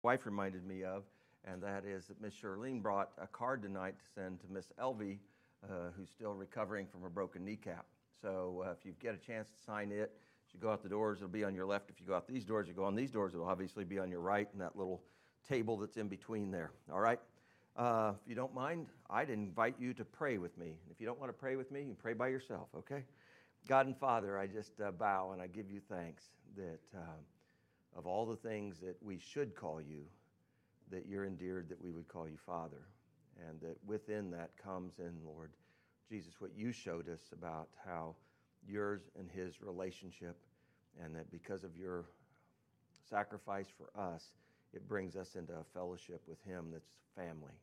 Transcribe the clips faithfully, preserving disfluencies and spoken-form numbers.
wife reminded me of, and that is that Miss Charlene brought a card tonight to send to Miss Elvie, uh, who's still recovering from a broken kneecap. So uh, if you get a chance to sign it, as you go out the doors, it'll be on your left. If you go out these doors, you go on these doors, it'll obviously be on your right, and that little table that's in between there. All right? Uh, if you don't mind, I'd invite you to pray with me. If you don't want to pray with me, you can pray by yourself, okay? God and Father, I just uh, bow and I give you thanks that uh, of all the things that we should call you, that you're endeared that we would call you Father, and that within that comes in, Lord Jesus, what you showed us about how yours and his relationship, and that because of your sacrifice for us, it brings us into a fellowship with him that's family.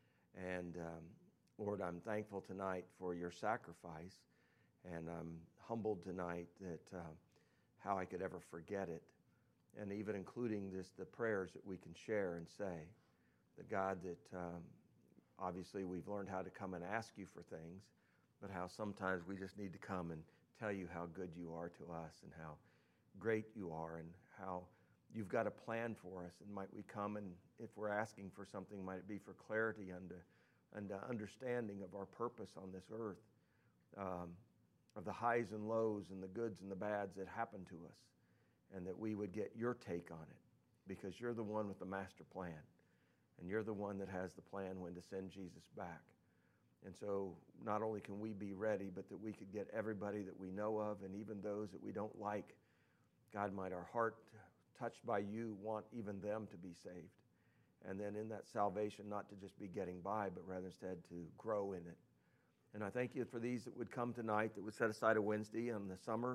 And um, Lord, I'm thankful tonight for your sacrifice, and I'm humbled tonight that uh, how I could ever forget it. And even including this, the prayers that we can share and say, that God, that um, obviously we've learned how to come and ask you for things, but how sometimes we just need to come and tell you how good you are to us and how great you are and how you've got a plan for us. And might we come, and if we're asking for something, might it be for clarity and, and understanding of our purpose on this earth, um, of the highs and lows and the goods and the bads that happen to us, and that we would get your take on it, because you're the one with the master plan, and you're the one that has the plan when to send Jesus back. And so not only can we be ready, but that we could get everybody that we know of, and even those that we don't like. God, might our heart, touched by you, want even them to be saved. And then in that salvation, not to just be getting by, but rather instead to grow in it. And I thank you for these that would come tonight, that would set aside a Wednesday in the summer.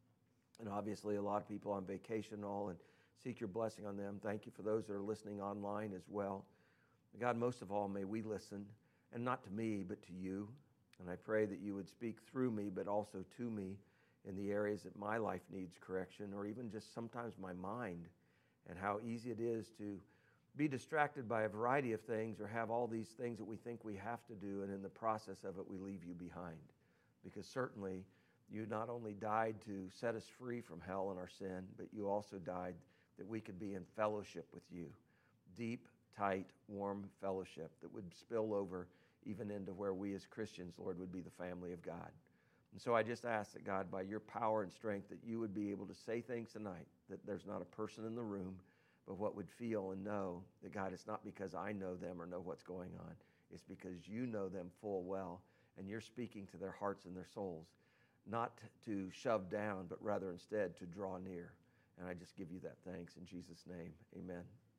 And obviously a lot of people on vacation and all, and seek your blessing on them. Thank you for those that are listening online as well. God, most of all, may we listen, and not to me, but to you. And I pray that you would speak through me, but also to me in the areas that my life needs correction, or even just sometimes my mind, and how easy it is to be distracted by a variety of things, or have all these things that we think we have to do, and in the process of it, we leave you behind. Because certainly, you not only died to set us free from hell and our sin, but you also died that we could be in fellowship with you. Deep, tight, warm fellowship that would spill over even into where we as Christians, Lord, would be the family of God. And so I just ask that, God, by your power and strength, that you would be able to say things tonight, that there's not a person in the room, but what would feel and know that, God, it's not because I know them or know what's going on. It's because you know them full well, and you're speaking to their hearts and their souls. Not to shove down, but rather instead to draw near. And I just give you that thanks in Jesus' name. Amen.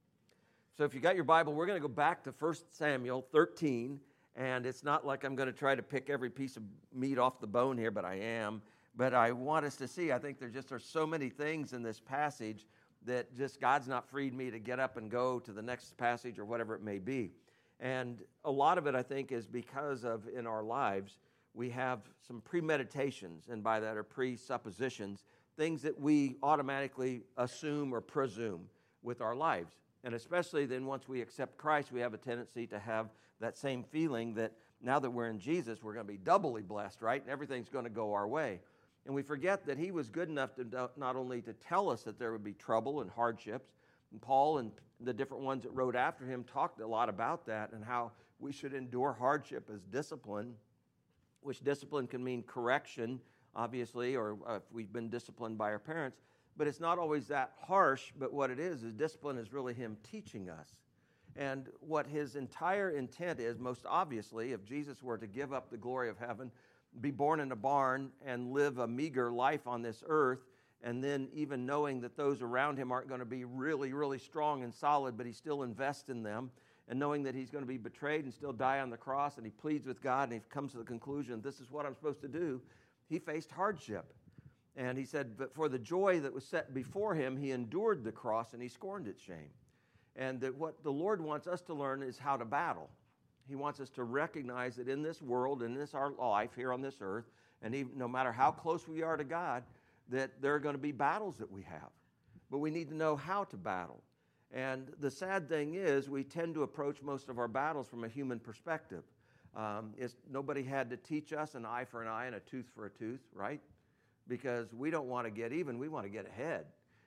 So if you got your Bible, we're going to go back to First Samuel thirteen. And it's not like I'm going to try to pick every piece of meat off the bone here, but I am. But I want us to see, I think there just are so many things in this passage that just God's not freed me to get up and go to the next passage or whatever it may be. And a lot of it, I think, is because of in our lives, we have some premeditations, and by that are presuppositions, things that we automatically assume or presume with our lives. And especially then once we accept Christ, we have a tendency to have that same feeling that now that we're in Jesus, we're going to be doubly blessed, right? And everything's going to go our way. And we forget that he was good enough to not only to tell us that there would be trouble and hardships, and Paul and the different ones that wrote after him talked a lot about that and how we should endure hardship as discipline, which discipline can mean correction, obviously, or uh, if we've been disciplined by our parents. But it's not always that harsh, but what it is, is discipline is really him teaching us. And what his entire intent is, most obviously, if Jesus were to give up the glory of heaven, be born in a barn, and live a meager life on this earth, and then even knowing that those around him aren't going to be really, really strong and solid, but he still invests in them, and knowing that he's going to be betrayed and still die on the cross, and he pleads with God, and he comes to the conclusion, this is what I'm supposed to do, he faced hardship. And he said, but for the joy that was set before him, he endured the cross, and he scorned its shame. And that what the Lord wants us to learn is how to battle. He wants us to recognize that in this world, in this our life here on this earth, and even no matter how close we are to God, that there are going to be battles that we have. But we need to know how to battle. And the sad thing is, we tend to approach most of our battles from a human perspective. Um, it's, nobody had to teach us an eye for an eye and a tooth for a tooth, right? Because we don't want to get even, we want to get ahead.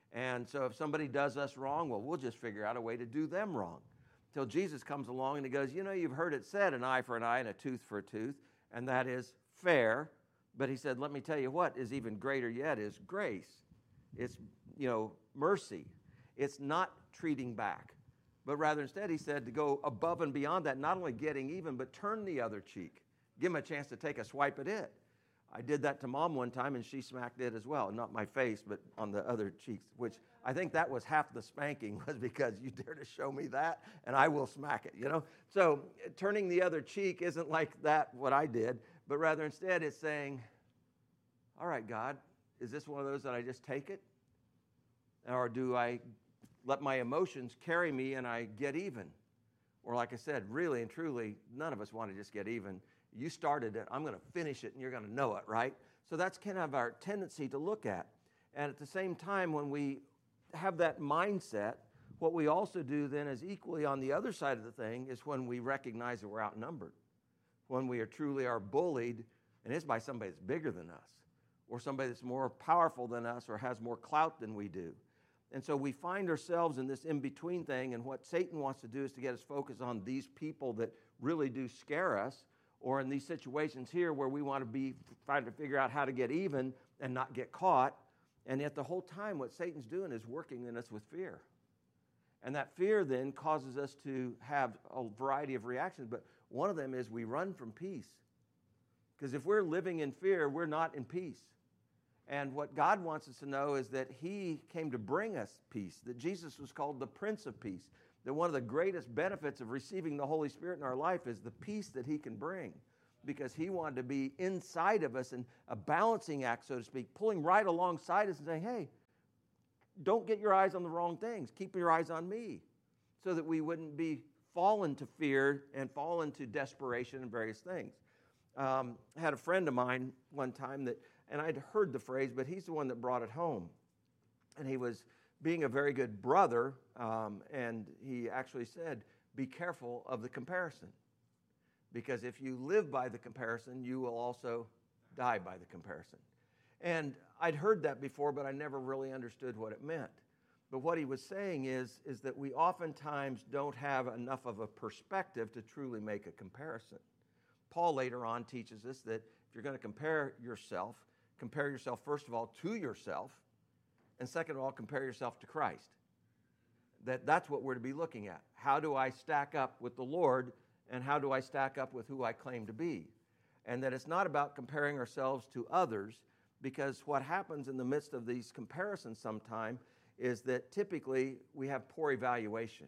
And so if somebody does us wrong, well, we'll just figure out a way to do them wrong. Till Jesus comes along and he goes, you know, you've heard it said, an eye for an eye and a tooth for a tooth, and that is fair. But he said, let me tell you what is even greater yet is grace. It's, you know, mercy. It's not treating back. But rather instead, he said to go above and beyond that, not only getting even, but turn the other cheek. Give him a chance to take a swipe at it. I did that to Mom one time, and she smacked it as well. Not my face, but on the other cheeks, which I think that was half the spanking, was because you dare to show me that, and I will smack it, you know? So turning the other cheek isn't like that, what I did, but rather instead it's saying, all right, God, is this one of those that I just take it? Or do I let my emotions carry me and I get even? Or like I said, really and truly, none of us want to just get even. You started it, I'm going to finish it, and you're going to know it, right? So that's kind of our tendency to look at. And at the same time, when we have that mindset, what we also do then is equally on the other side of the thing is when we recognize that we're outnumbered. When we are truly are bullied, and it's by somebody that's bigger than us, or somebody that's more powerful than us, or has more clout than we do. And so we find ourselves in this in-between thing, and what Satan wants to do is to get us focused on these people that really do scare us, or in these situations here where we want to be trying to figure out how to get even and not get caught. And yet the whole time what Satan's doing is working in us with fear. And that fear then causes us to have a variety of reactions, but one of them is we run from peace. Because if we're living in fear, we're not in peace. And what God wants us to know is that he came to bring us peace, that Jesus was called the Prince of Peace, that one of the greatest benefits of receiving the Holy Spirit in our life is the peace that he can bring, because he wanted to be inside of us and a balancing act, so to speak, pulling right alongside us and saying, hey, don't get your eyes on the wrong things. Keep your eyes on me, so that we wouldn't be fallen to fear and fall into desperation and various things. Um, I had a friend of mine one time that, and I'd heard the phrase, but he's the one that brought it home. And he was being a very good brother, um, and he actually said, be careful of the comparison. Because if you live by the comparison, you will also die by the comparison. And I'd heard that before, but I never really understood what it meant. But what he was saying is, is that we oftentimes don't have enough of a perspective to truly make a comparison. Paul later on teaches us that if you're going to compare yourself, compare yourself first of all to yourself, and second of all, compare yourself to Christ. That that's what we're to be looking at. How do I stack up with the Lord, and how do I stack up with who I claim to be? And that it's not about comparing ourselves to others, because what happens in the midst of these comparisons sometime is that typically we have poor evaluation.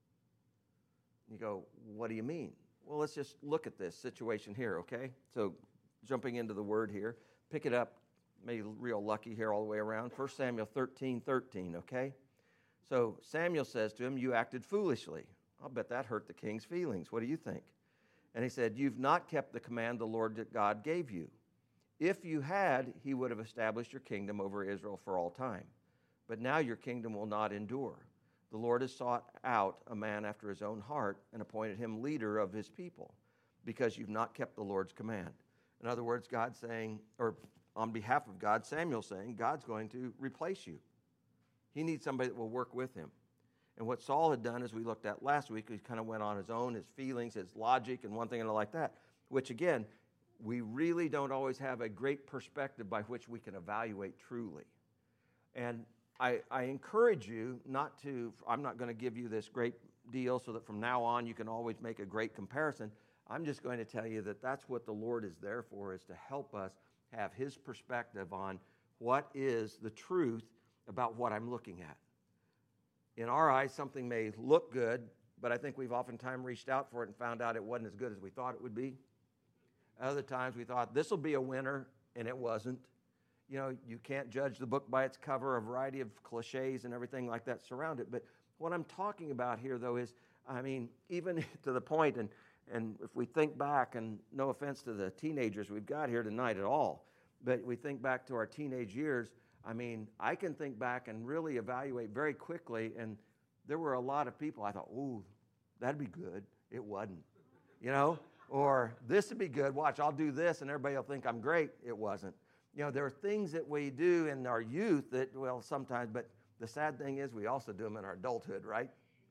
You go, what do you mean? Well, let's just look at this situation here, okay? So jumping into the word here, pick it up, maybe real lucky here all the way around. First Samuel thirteen thirteen, okay? So Samuel says to him, you acted foolishly. I'll bet that hurt the king's feelings. What do you think? And he said, you've not kept the command the Lord God gave you. If you had, he would have established your kingdom over Israel for all time. But now your kingdom will not endure. The Lord has sought out a man after his own heart and appointed him leader of his people, because you've not kept the Lord's command. In other words, God saying, or on behalf of God, Samuel saying, God's going to replace you. He needs somebody that will work with him. And what Saul had done, as we looked at last week, he kind of went on his own, his feelings, his logic, and one thing and like that, which again, we really don't always have a great perspective by which we can evaluate truly. And I, I encourage you not to, I'm not going to give you this great deal so that from now on you can always make a great comparison. I'm just going to tell you that that's what the Lord is there for, is to help us have his perspective on what is the truth about what I'm looking at. In our eyes, something may look good, but I think we've oftentimes reached out for it and found out it wasn't as good as we thought it would be. Other times we thought, this will be a winner, and it wasn't. You know, you can't judge the book by its cover, a variety of cliches and everything like that surround it. But what I'm talking about here, though, is, I mean, even to the point, and, and if we think back, and no offense to the teenagers we've got here tonight at all, but we think back to our teenage years, I mean, I can think back and really evaluate very quickly, and there were a lot of people I thought, ooh, that'd be good. It wasn't, you know? Or this would be good. Watch, I'll do this, and everybody will think I'm great. It wasn't. You know, there are things that we do in our youth that, well, sometimes, but The sad thing is we also do them in our adulthood, right?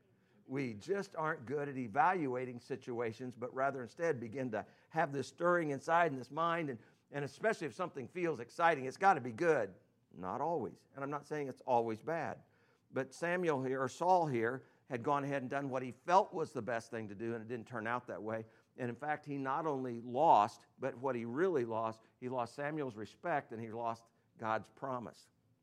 We just aren't good at evaluating situations, but rather instead begin to have this stirring inside in this mind, and, and especially if something feels exciting, it's got to be good. Not always. And I'm not saying it's always bad. But Samuel here, or Saul here, had gone ahead and done what he felt was the best thing to do, and it didn't turn out that way. And in fact, he not only lost, but what he really lost, he lost Samuel's respect, and he lost God's promise.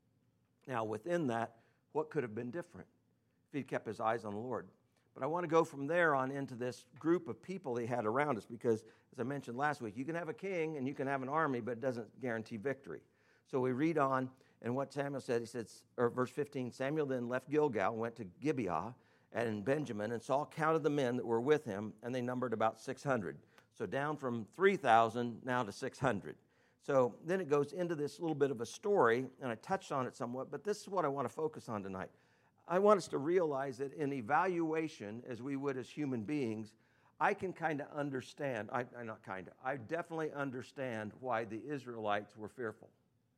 Now, within that, what could have been different if he'd kept his eyes on the Lord? But I want to go from there on into this group of people he had around us, because, as I mentioned last week, you can have a king and you can have an army, but it doesn't guarantee victory. So we read on, and what Samuel said, he says, or verse fifteen, Samuel then left Gilgal and went to Gibeah and Benjamin, and Saul counted the men that were with him, and they numbered about six hundred. So down from three thousand now to six hundred. So then it goes into this little bit of a story, and I touched on it somewhat, but this is what I want to focus on tonight. I want us to realize that in evaluation, as we would as human beings, I can kind of understand, I, I not kind of, I definitely understand why the Israelites were fearful.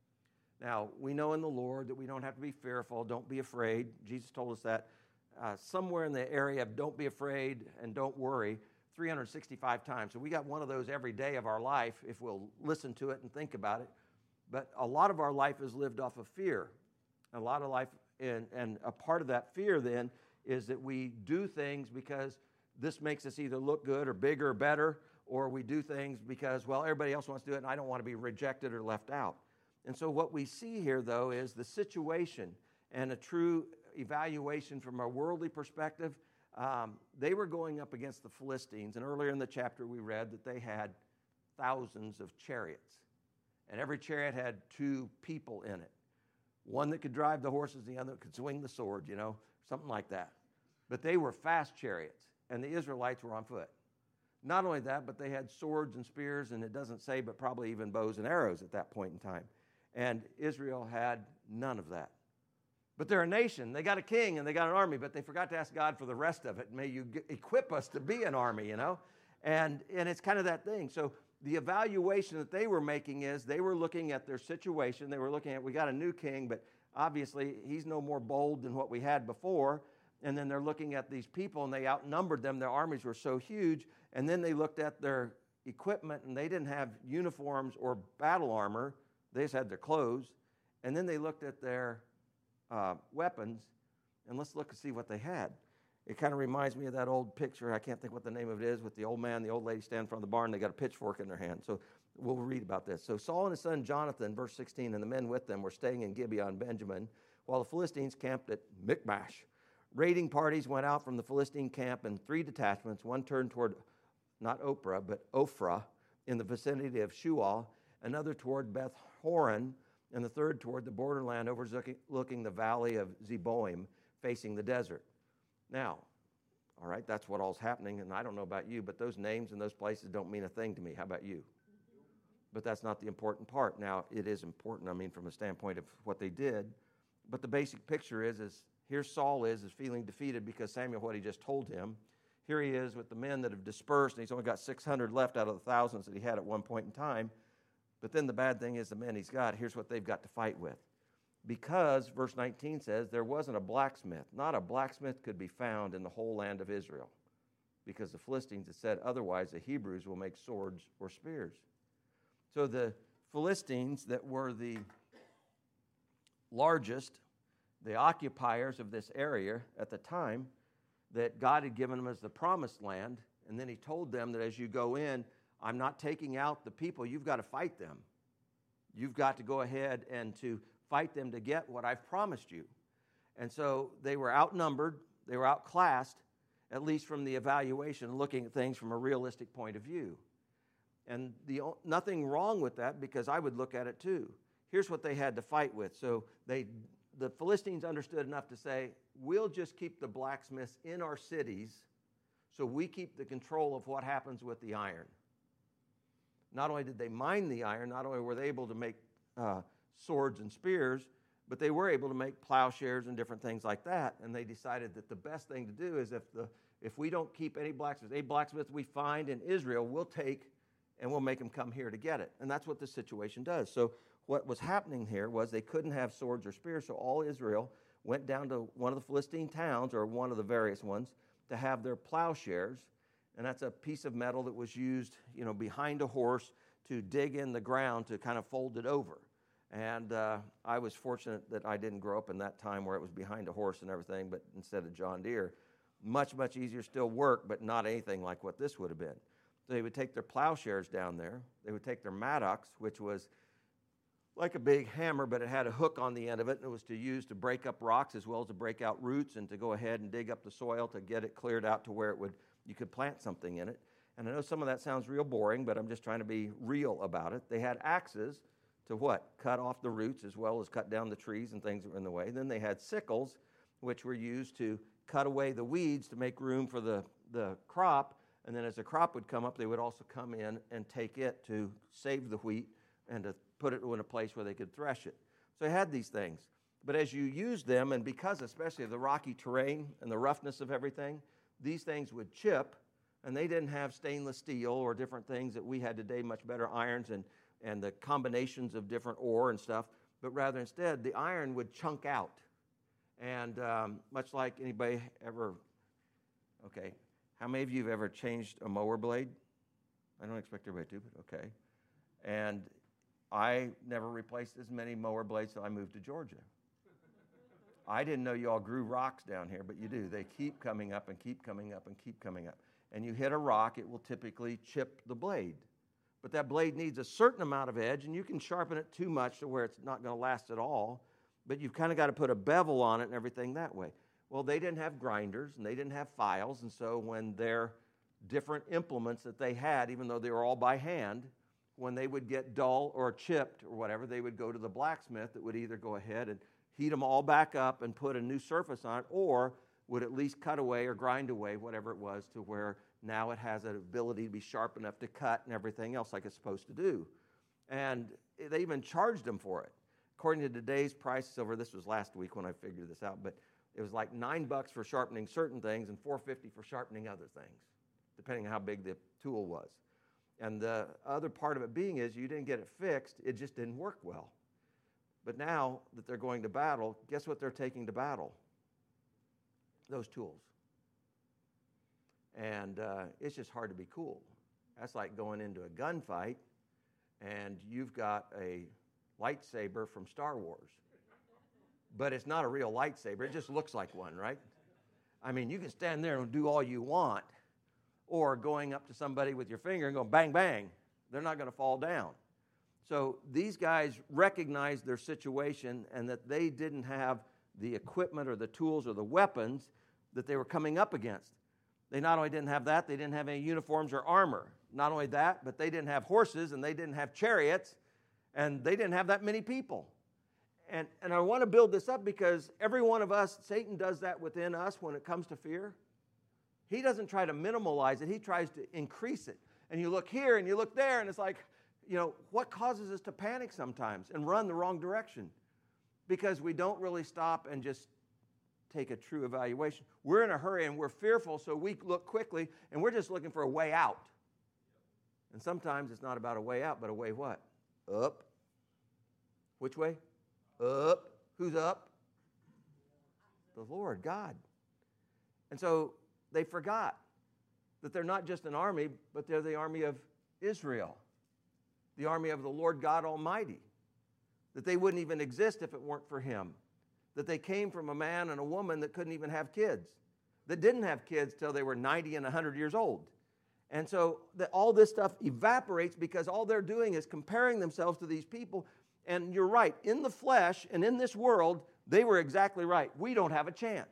Now, we know in the Lord that we don't have to be fearful, don't be afraid. Jesus told us that uh, somewhere in the area of don't be afraid and don't worry, three hundred sixty-five times. So we got one of those every day of our life if we'll listen to it and think about it. But a lot of our life is lived off of fear. A lot of life, and, and a part of that fear then is that we do things because this makes us either look good or bigger or better, or we do things because, well, everybody else wants to do it and I don't want to be rejected or left out. And so what we see here, though, is the situation and a true evaluation from a worldly perspective. Um, they were going up against the Philistines, and earlier in the chapter we read that they had thousands of chariots, and every chariot had two people in it. One that could drive the horses, the other that could swing the sword, you know, something like that. But they were fast chariots, and the Israelites were on foot. Not only that, but they had swords and spears, and it doesn't say, but probably even bows and arrows at that point in time. And Israel had none of that. But they're a nation. They got a king and they got an army, but they forgot to ask God for the rest of it. May you get, equip us to be an army, you know? And, and it's kind of that thing. So the evaluation that they were making is they were looking at their situation. They were looking at, we got a new king, but obviously he's no more bold than what we had before. And then they're looking at these people, and they outnumbered them. Their armies were so huge. And then they looked at their equipment, and they didn't have uniforms or battle armor. They just had their clothes. And then they looked at their uh, weapons, and let's look and see what they had. It kind of reminds me of that old picture. I can't think what the name of it is, with the old man and the old lady standing in front of the barn. They got a pitchfork in their hand. So we'll read about this. So Saul and his son Jonathan, verse sixteen, and the men with them were staying in Gibeah and Benjamin, while the Philistines camped at Michmash. Raiding parties went out from the Philistine camp in three detachments. One turned toward, not Oprah, but Ophrah, in the vicinity of Shual, another toward Beth Horon, and the third toward the borderland overlooking the valley of Zeboim, facing the desert. Now, all right, that's what all's happening, and I don't know about you, but those names and those places don't mean a thing to me. How about you? But that's not the important part. Now, it is important, I mean, from a standpoint of what they did, but the basic picture is, is here Saul is, is feeling defeated because Samuel, what he just told him. Here he is with the men that have dispersed, and he's only got six hundred left out of the thousands that he had at one point in time. But then the bad thing is the men he's got, here's what they've got to fight with. Because, verse nineteen says, there wasn't a blacksmith. Not a blacksmith could be found in the whole land of Israel. Because the Philistines had said, otherwise the Hebrews will make swords or spears. So the Philistines that were the largest, the occupiers of this area at the time, that God had given them as the promised land, and then he told them that as you go in, I'm not taking out the people. You've got to fight them. You've got to go ahead and to fight them to get what I've promised you. And so they were outnumbered. They were outclassed, at least from the evaluation, looking at things from a realistic point of view. And the, nothing wrong with that, because I would look at it too. Here's what they had to fight with. So they, the Philistines understood enough to say, we'll just keep the blacksmiths in our cities so we keep the control of what happens with the iron. Not only did they mine the iron, not only were they able to make uh, swords and spears, but they were able to make plowshares and different things like that. And they decided that the best thing to do is if the if we don't keep any blacksmiths, any blacksmiths we find in Israel, we'll take and we'll make them come here to get it. And that's what this situation does. So what was happening here was they couldn't have swords or spears, so all Israel went down to one of the Philistine towns, or one of the various ones, to have their plowshares. And that's a piece of metal that was used, you know, behind a horse to dig in the ground to kind of fold it over. And uh, I was fortunate that I didn't grow up in that time where it was behind a horse and everything, but instead of John Deere. Much, much easier still work, but not anything like what this would have been. So they would take their plowshares down there. They would take their mattocks, which was like a big hammer, but it had a hook on the end of it, and it was to use to break up rocks as well as to break out roots and to go ahead and dig up the soil to get it cleared out to where it would you could plant something in it. And I know some of that sounds real boring, but I'm just trying to be real about it. They had axes to what? Cut off the roots as well as cut down the trees and things that were in the way. Then they had sickles, which were used to cut away the weeds to make room for the, the crop. And then as the crop would come up, they would also come in and take it to save the wheat and to put it in a place where they could thresh it. So they had these things. But as you used them, and because especially of the rocky terrain and the roughness of everything, these things would chip, and they didn't have stainless steel or different things that we had today, much better irons and, and the combinations of different ore and stuff, but rather instead the iron would chunk out. And um, much like anybody ever, okay, how many of you have ever changed a mower blade? I don't expect everybody to, but okay. And I never replaced as many mower blades till I moved to Georgia. I didn't know you all grew rocks down here, but you do. They keep coming up and keep coming up and keep coming up. And you hit a rock, it will typically chip the blade. But that blade needs a certain amount of edge, and you can sharpen it too much to where it's not going to last at all. But you've kind of got to put a bevel on it and everything that way. Well, they didn't have grinders, and they didn't have files, and so when their different implements that they had, even though they were all by hand, when they would get dull or chipped or whatever, they would go to the blacksmith that would either go ahead and heat them all back up and put a new surface on it, or would at least cut away or grind away whatever it was to where now it has an ability to be sharp enough to cut and everything else like it's supposed to do. And they even charged them for it. According to today's prices over, this was last week when I figured this out, but it was like nine bucks for sharpening certain things and four fifty for sharpening other things, depending on how big the tool was. And the other part of it being is you didn't get it fixed, it just didn't work well. But now that they're going to battle, guess what they're taking to battle? Those tools. And uh, it's just hard to be cool. That's like going into a gunfight and you've got a lightsaber from Star Wars. But it's not a real lightsaber. It just looks like one, right? I mean, you can stand there and do all you want, or going up to somebody with your finger and go bang, bang. They're not going to fall down. So these guys recognized their situation and that they didn't have the equipment or the tools or the weapons that they were coming up against. They not only didn't have that, they didn't have any uniforms or armor. Not only that, but they didn't have horses and they didn't have chariots and they didn't have that many people. And, and I want to build this up because every one of us, Satan does that within us when it comes to fear. He doesn't try to minimalize it. He tries to increase it. And you look here and you look there and it's like, you know, what causes us to panic sometimes and run the wrong direction? Because we don't really stop and just take a true evaluation. We're in a hurry and we're fearful, so we look quickly and we're just looking for a way out. And sometimes it's not about a way out, but a way what? Up. Which way? Up. Who's up? The Lord, God. And so they forgot that they're not just an army, but they're the army of Israel, the army of the Lord God Almighty, that they wouldn't even exist if it weren't for Him, that they came from a man and a woman that couldn't even have kids, that didn't have kids till they were ninety and one hundred years old. And so that all this stuff evaporates because all they're doing is comparing themselves to these people. And you're right, in the flesh and in this world, they were exactly right. We don't have a chance.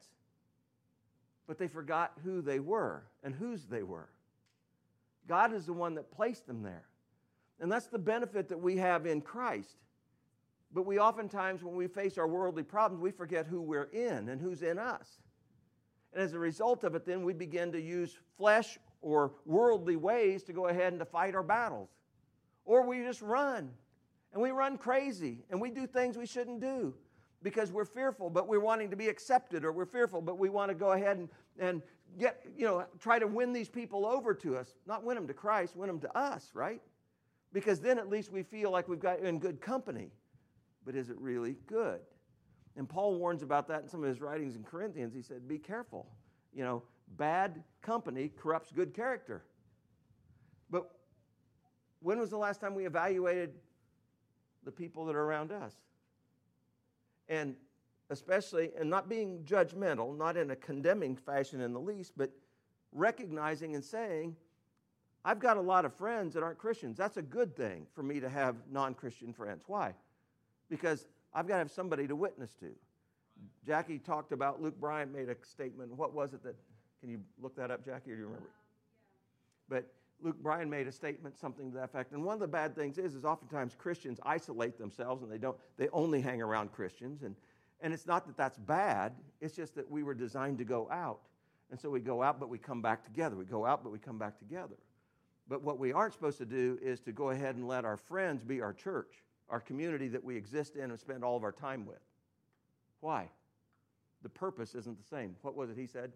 But they forgot who they were and whose they were. God is the one that placed them there. And that's the benefit that we have in Christ. But we oftentimes, when we face our worldly problems, we forget who we're in and who's in us. And as a result of it, then we begin to use flesh or worldly ways to go ahead and to fight our battles. Or we just run. And we run crazy. And we do things we shouldn't do because we're fearful, but we're wanting to be accepted. Or we're fearful, but we want to go ahead and, and get, you know, try to win these people over to us. Not win them to Christ, win them to us, right? Because then at least we feel like we've got in good company. But is it really good? And Paul warns about that in some of his writings in Corinthians. He said, be careful. You know, bad company corrupts good character. But when was the last time we evaluated the people that are around us? And especially, and not being judgmental, not in a condemning fashion in the least, but recognizing and saying, I've got a lot of friends that aren't Christians. That's a good thing for me to have non-Christian friends. Why? Because I've got to have somebody to witness to. Jackie talked about, Luke Bryant made a statement. What was it that, can you look that up, Jackie, or do you remember? But Luke Bryan made a statement, something to that effect. And one of the bad things is, is oftentimes Christians isolate themselves and they don't, they only hang around Christians. And, and it's not that that's bad. It's just that we were designed to go out. And so we go out, but we come back together. We go out, but we come back together. But what we aren't supposed to do is to go ahead and let our friends be our church, our community that we exist in and spend all of our time with. Why? The purpose isn't the same. What was it he said?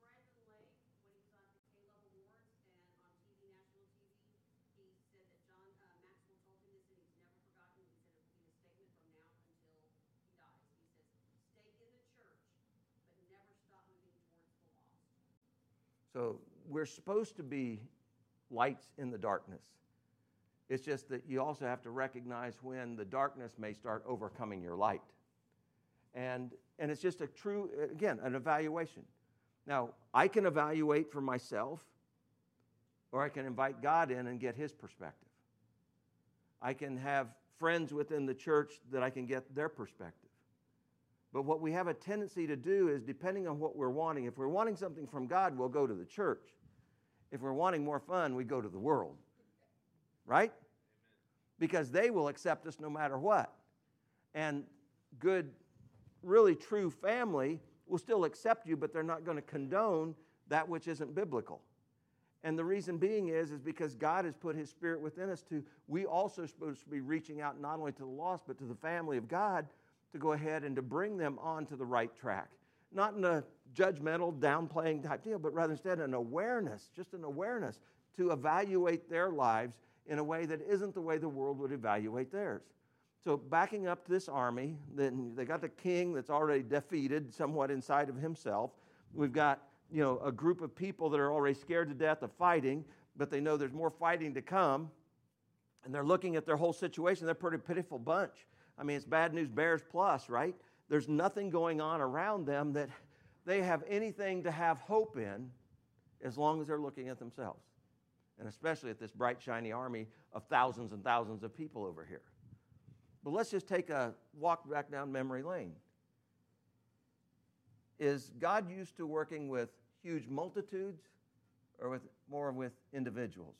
So we're supposed to be lights in the darkness. It's just that you also have to recognize when the darkness may start overcoming your light. And, and it's just a true, again, an evaluation. Now, I can evaluate for myself, or I can invite God in and get his perspective. I can have friends within the church that I can get their perspective. But what we have a tendency to do is, depending on what we're wanting, if we're wanting something from God, we'll go to the church. If we're wanting more fun, we go to the world. Right? Because they will accept us no matter what. And good, really true family will still accept you, but they're not going to condone that which isn't biblical. And the reason being is, is because God has put his Spirit within us to, we also are supposed to be reaching out not only to the lost, but to the family of God, to go ahead and to bring them onto the right track. Not in a judgmental, downplaying type deal, but rather instead an awareness, just an awareness to evaluate their lives in a way that isn't the way the world would evaluate theirs. So backing up to this army, then they got the king that's already defeated somewhat inside of himself. We've got, you know, a group of people that are already scared to death of fighting, but they know there's more fighting to come. And they're looking at their whole situation. They're a pretty pitiful bunch. I mean, it's bad news bears plus, right? There's nothing going on around them that they have anything to have hope in as long as they're looking at themselves. And especially at this bright, shiny army of thousands and thousands of people over here. But let's just take a walk back down memory lane. Is God used to working with huge multitudes or with more with individuals?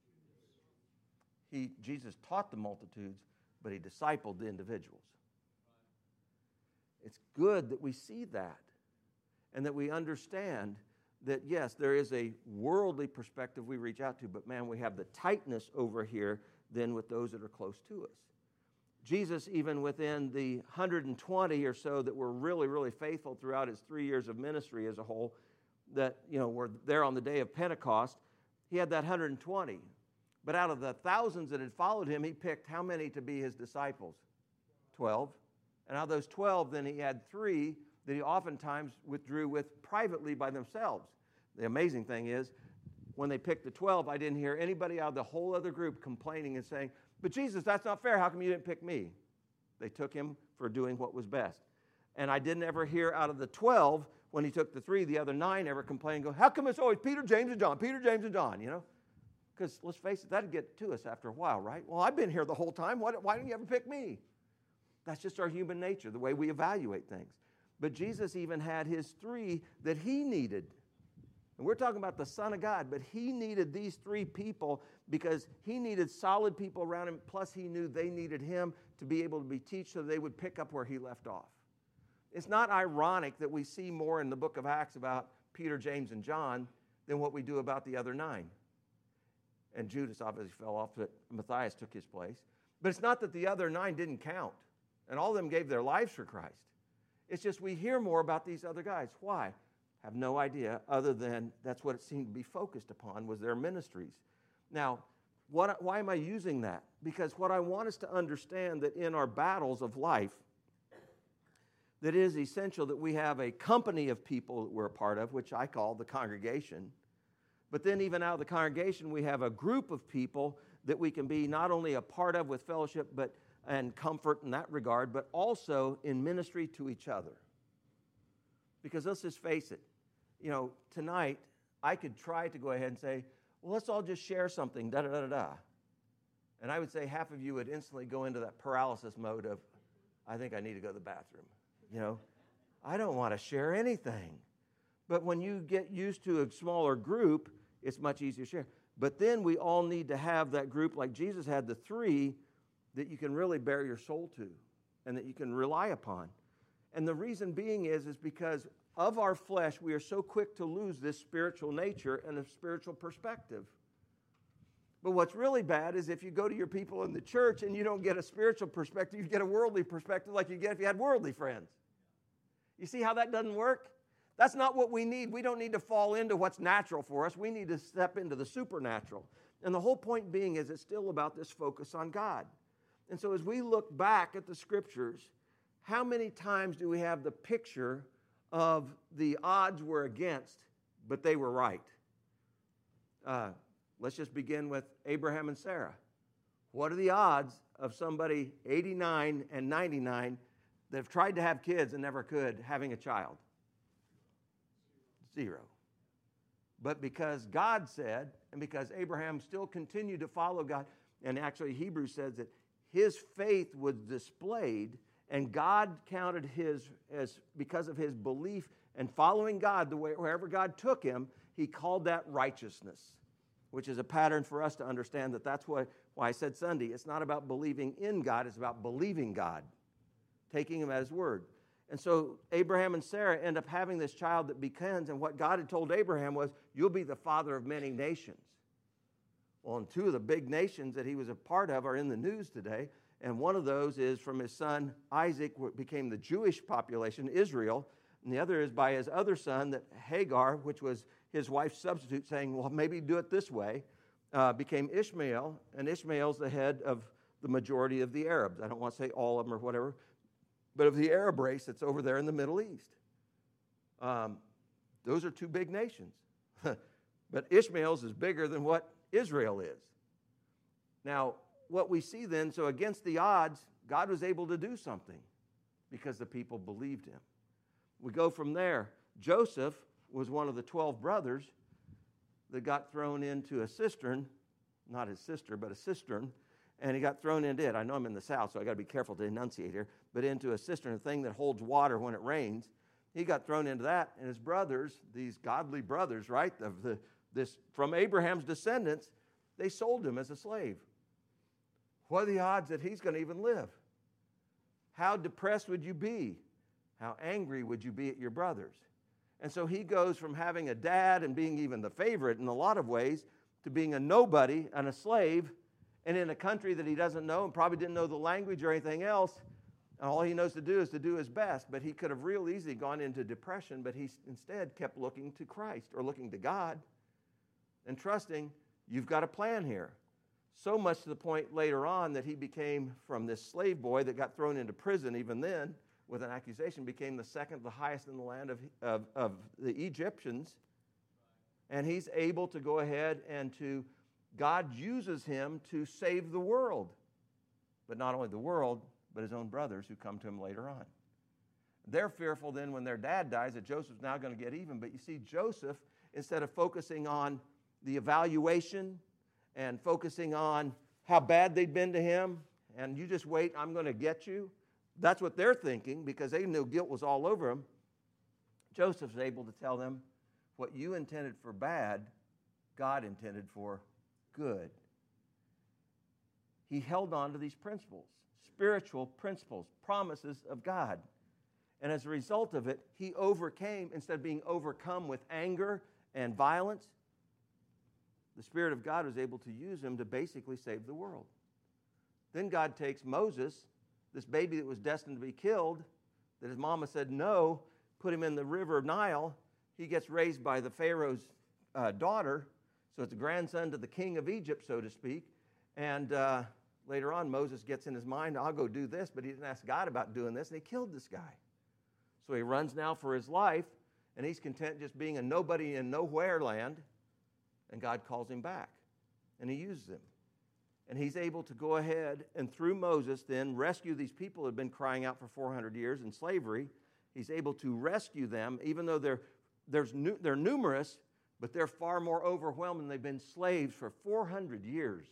He, Jesus taught the multitudes, but he discipled the individuals. It's good that we see that and that we understand that, yes, there is a worldly perspective we reach out to, but man, we have the tightness over here then with those that are close to us. Jesus, even within the one hundred twenty or so that were really, really faithful throughout his three years of ministry as a whole, that, you know, were there on the day of Pentecost, he had that one hundred twenty. But out of the thousands that had followed him, he picked how many to be his disciples? Twelve. And out of those twelve, then he had three that he oftentimes withdrew with privately by themselves. The amazing thing is, when they picked the twelve, I didn't hear anybody out of the whole other group complaining and saying, but Jesus, that's not fair. How come you didn't pick me? They took him for doing what was best. And I didn't ever hear out of the twelve, when he took the three, the other nine ever complain and go, how come it's always Peter, James, and John? Peter, James, and John, you know? Because let's face it, that'd get to us after a while, right? Well, I've been here the whole time. Why, why didn't you ever pick me? That's just our human nature, the way we evaluate things. But Jesus even had his three that he needed. And we're talking about the Son of God, but he needed these three people because he needed solid people around him, plus he knew they needed him to be able to be teach so they would pick up where he left off. It's not ironic that we see more in the book of Acts about Peter, James, and John than what we do about the other nine. And Judas obviously fell off, but Matthias took his place. But it's not that the other nine didn't count, and all of them gave their lives for Christ. It's just we hear more about these other guys. Why? Have no idea, other than that's what it seemed to be focused upon was their ministries. Now, what, why am I using that? Because what I want us to understand that in our battles of life, that it is essential that we have a company of people that we're a part of, which I call the congregation. But then even out of the congregation, we have a group of people that we can be not only a part of with fellowship but and comfort in that regard, but also in ministry to each other. Because let's just face it, you know, tonight I could try to go ahead and say, well, let's all just share something, da-da-da-da-da. And I would say half of you would instantly go into that paralysis mode of, I think I need to go to the bathroom. You know, I don't want to share anything. But when you get used to a smaller group, it's much easier to share. But then we all need to have that group like Jesus had, the three, that you can really bear your soul to and that you can rely upon. And the reason being is, is because of our flesh, we are so quick to lose this spiritual nature and a spiritual perspective. But what's really bad is if you go to your people in the church and you don't get a spiritual perspective, you get a worldly perspective like you get if you had worldly friends. You see how that doesn't work? That's not what we need. We don't need to fall into what's natural for us. We need to step into the supernatural. And the whole point being is it's still about this focus on God. And so as we look back at the scriptures, how many times do we have the picture of the odds were against, but they were right? Uh, let's just begin with Abraham and Sarah. What are the odds of somebody eighty-nine and ninety-nine that have tried to have kids and never could having a child? Zero. But because God said, and because Abraham still continued to follow God, and actually Hebrews says that his faith was displayed, and God counted his, as because of his belief and following God, the way wherever God took him, he called that righteousness, which is a pattern for us to understand that that's why, why I said Sunday, it's not about believing in God, it's about believing God, taking him at his word. And so Abraham and Sarah end up having this child that becomes, and what God had told Abraham was, you'll be the father of many nations. Well, and two of the big nations that he was a part of are in the news today, and one of those is from his son Isaac, what became the Jewish population, Israel, and the other is by his other son, that Hagar, which was his wife's substitute, saying, well, maybe do it this way, uh, became Ishmael, and Ishmael's the head of the majority of the Arabs. I don't want to say all of them or whatever, but of the Arab race that's over there in the Middle East. Um, those are two big nations. But Ishmael's is bigger than what Israel is. Now, what we see then, so against the odds, God was able to do something because the people believed him. We go from there. Joseph was one of the twelve brothers that got thrown into a cistern, not his sister, but a cistern, and he got thrown into it. I know I'm in the South, so I got to be careful to enunciate here, but into a cistern, a thing that holds water when it rains. He got thrown into that, and his brothers, these godly brothers, right, of the this from Abraham's descendants, they sold him as a slave. What are the odds that he's going to even live? How depressed would you be? How angry would you be at your brothers? And so he goes from having a dad and being even the favorite in a lot of ways to being a nobody and a slave, and in a country that he doesn't know and probably didn't know the language or anything else. And all he knows to do is to do his best. But he could have real easily gone into depression, but he instead kept looking to Christ or looking to God and trusting, you've got a plan here. So much to the point later on that he became, from this slave boy that got thrown into prison even then with an accusation, became the second the highest in the land of, of, of the Egyptians. And he's able to go ahead and to, God uses him to save the world. But not only the world, but his own brothers who come to him later on. They're fearful then when their dad dies that Joseph's now going to get even. But you see, Joseph, instead of focusing on the evaluation and focusing on how bad they'd been to him, and you just wait, I'm going to get you. That's what they're thinking because they knew guilt was all over him. Joseph's able to tell them, what you intended for bad, God intended for good. He held on to these principles, spiritual principles, promises of God. And as a result of it, he overcame, instead of being overcome with anger and violence, the Spirit of God was able to use him to basically save the world. Then God takes Moses, this baby that was destined to be killed, that his mama said no, put him in the river Nile. He gets raised by the Pharaoh's uh, daughter, so it's a grandson to the king of Egypt, so to speak. And uh, later on, Moses gets in his mind, I'll go do this, but he didn't ask God about doing this, and he killed this guy. So he runs now for his life, and he's content just being a nobody in nowhere land, and God calls him back, and he uses him. And he's able to go ahead and through Moses then rescue these people who had been crying out for four hundred years in slavery. He's able to rescue them, even though they're, there's, they're numerous, but they're far more overwhelming. They've been slaves for four hundred years.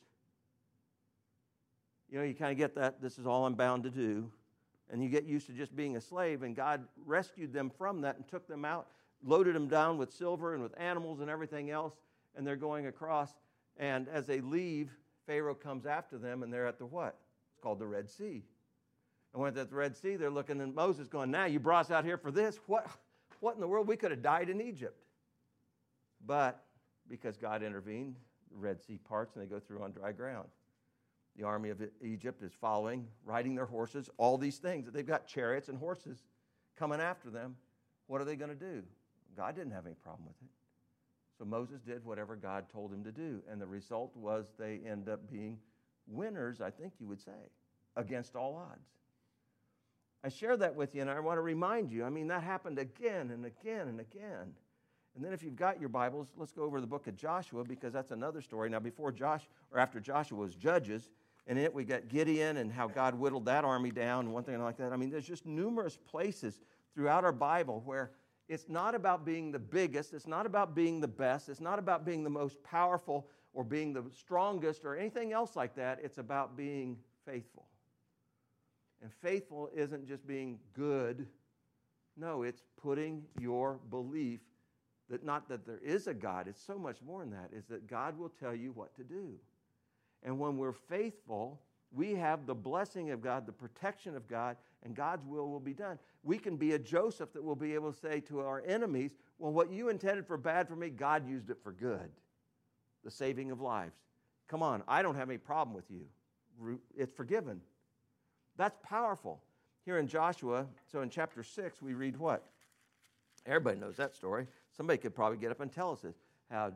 You know, you kind of get that, this is all I'm bound to do. And you get used to just being a slave, and God rescued them from that and took them out, loaded them down with silver and with animals and everything else, and they're going across. And as they leave, Pharaoh comes after them, and they're at the what? It's called the Red Sea. And when they're at the Red Sea, they're looking at Moses going, now you brought us out here for this? What, what in the world? We could have died in Egypt. But because God intervened, the Red Sea parts, and they go through on dry ground. The army of Egypt is following, riding their horses, all these things. They've got chariots and horses coming after them. What are they going to do? God didn't have any problem with it. So Moses did whatever God told him to do. And the result was they end up being winners, I think you would say, against all odds. I share that with you, and I want to remind you, I mean, that happened again and again and again. And then if you've got your Bibles, let's go over the book of Joshua, because that's another story. Now, before Josh, or after Joshua was Judges, and in it we got Gideon and how God whittled that army down and one thing like that. I mean, there's just numerous places throughout our Bible where it's not about being the biggest, it's not about being the best, it's not about being the most powerful or being the strongest or anything else like that. It's about being faithful. And faithful isn't just being good. No, it's putting your belief that not that there is a God, it's so much more than that, is that God will tell you what to do. And when we're faithful, we have the blessing of God, the protection of God, and God's will will be done. We can be a Joseph that will be able to say to our enemies, well, what you intended for bad for me, God used it for good. The saving of lives. Come on, I don't have any problem with you. It's forgiven. That's powerful. Here in Joshua, so in chapter six, we read what? Everybody knows that story. Somebody could probably get up and tell us this. How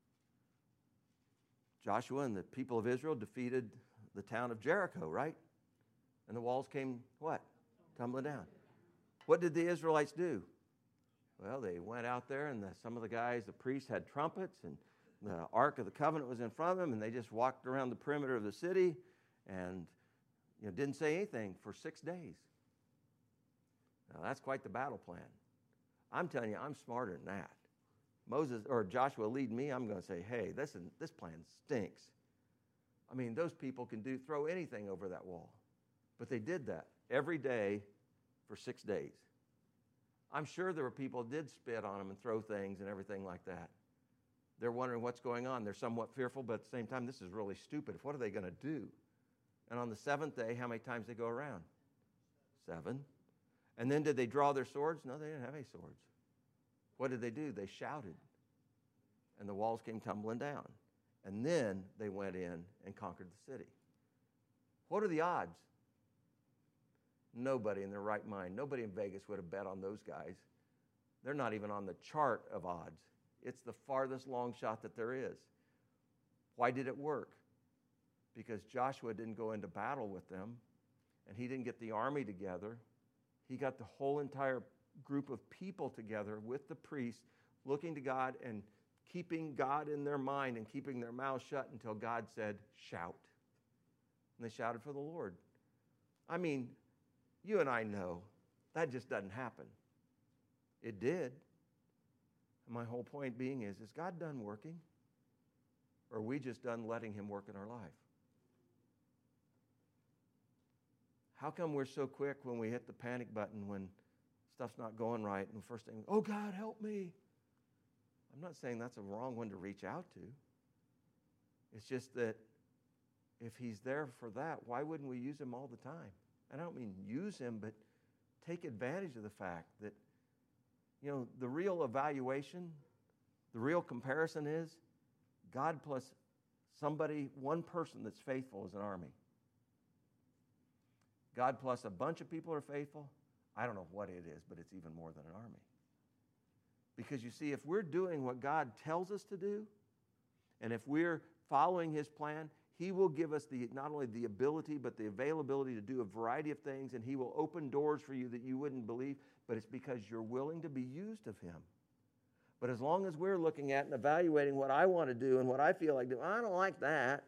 Joshua and the people of Israel defeated the town of Jericho, right? And the walls came, what? Tumbling down. What did the Israelites do? Well, they went out there, and the, some of the guys, the priests, had trumpets, and the Ark of the Covenant was in front of them, and they just walked around the perimeter of the city and you know, didn't say anything for six days. Now, that's quite the battle plan. I'm telling you, I'm smarter than that. Moses or Joshua lead me, I'm going to say, hey, this, is, this plan stinks. I mean, those people can do throw anything over that wall. But they did that every day for six days. I'm sure there were people who did spit on them and throw things and everything like that. They're wondering what's going on. They're somewhat fearful, but at the same time, this is really stupid. What are they going to do? And on the seventh day, how many times did they go around? Seven. And then did they draw their swords? No, they didn't have any swords. What did they do? They shouted. And the walls came tumbling down. And then they went in and conquered the city. What are the odds? Nobody in their right mind, nobody in Vegas would have bet on those guys. They're not even on the chart of odds. It's the farthest long shot that there is. Why did it work? Because Joshua didn't go into battle with them, and he didn't get the army together. He got the whole entire group of people together with the priests, looking to God and keeping God in their mind and keeping their mouths shut until God said, shout. And they shouted for the Lord. I mean, you and I know that just doesn't happen. It did. And my whole point being is, is God done working? Or are we just done letting him work in our life? How come we're so quick when we hit the panic button when stuff's not going right and the first thing, oh God, help me. I'm not saying that's a wrong one to reach out to. It's just that if he's there for that, why wouldn't we use him all the time? And I don't mean use him, but take advantage of the fact that, you know, the real evaluation, the real comparison is God plus somebody, one person that's faithful is an army. God plus a bunch of people are faithful, I don't know what it is, but it's even more than an army. Because you see, if we're doing what God tells us to do, and if we're following his plan, He will give us the not only the ability, but the availability to do a variety of things, and He will open doors for you that you wouldn't believe, but it's because you're willing to be used of Him. But as long as we're looking at and evaluating what I want to do and what I feel like doing, I don't like that,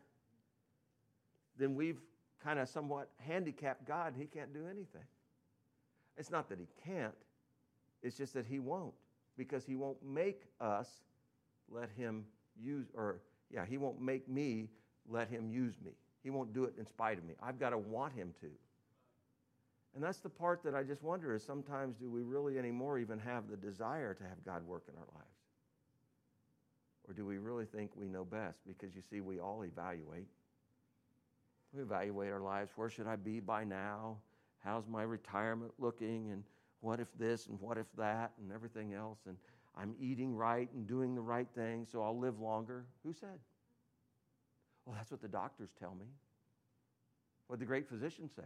then we've kind of somewhat handicapped God, and He can't do anything. It's not that He can't, it's just that He won't, because He won't make us let Him use, or yeah, He won't make me let Him use me. He won't do it in spite of me. I've got to want Him to. And that's the part that I just wonder is sometimes do we really anymore even have the desire to have God work in our lives? Or do we really think we know best? Because you see, we all evaluate. We evaluate our lives. Where should I be by now? How's my retirement looking? And what if this and what if that and everything else? And I'm eating right and doing the right thing, so I'll live longer. Who said? Well, that's what the doctors tell me. What did the great physician say?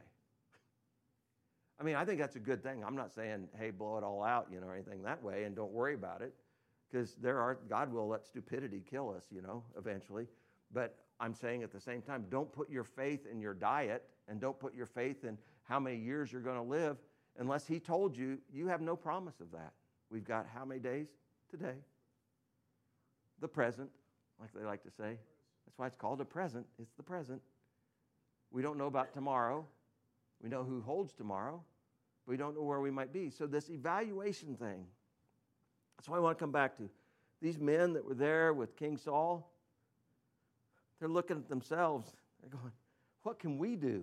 I mean, I think that's a good thing. I'm not saying, hey, blow it all out, you know, or anything that way, and don't worry about it, because there are, God will let stupidity kill us, you know, eventually. But I'm saying at the same time, don't put your faith in your diet, and don't put your faith in how many years you're going to live, unless He told you. You have no promise of that. We've got how many days? Today. The present, like they like to say. That's why it's called a present. It's the present. We don't know about tomorrow. We know who holds tomorrow. But we don't know where we might be. So this evaluation thing, that's what I want to come back to. These men that were there with King Saul, they're looking at themselves. They're going, what can we do?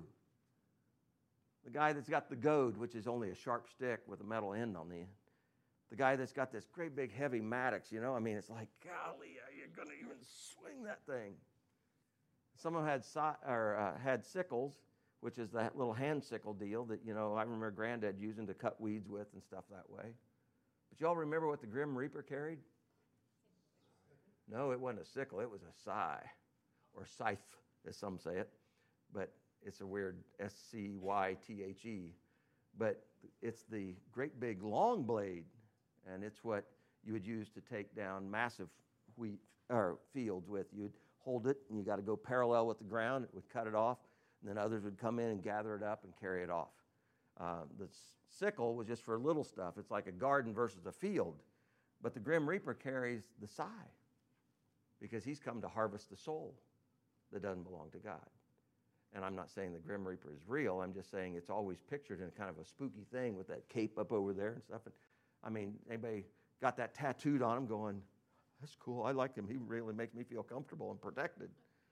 The guy that's got the goad, which is only a sharp stick with a metal end on the end. The guy that's got this great big heavy mattocks, you know, I mean, it's like, golly, are you going to even swing that thing? Some of them had, so, or, uh, had sickles, which is that little hand sickle deal that, you know, I remember Granddad using to cut weeds with and stuff that way. But y'all remember what the Grim Reaper carried? No, it wasn't a sickle. It was a scythe, or scythe, as some say it. But it's a weird S C Y T H E. But it's the great big long blade, and it's what you would use to take down massive wheat or fields with. You'd hold it, and you got to go parallel with the ground. It would cut it off, and then others would come in and gather it up and carry it off. Uh, the sickle was just for little stuff. It's like a garden versus a field. But the Grim Reaper carries the scythe because he's come to harvest the soul that doesn't belong to God. And I'm not saying the Grim Reaper is real. I'm just saying it's always pictured in kind of a spooky thing with that cape up over there and stuff. And I mean, anybody got that tattooed on him going, that's cool, I like him. He really makes me feel comfortable and protected.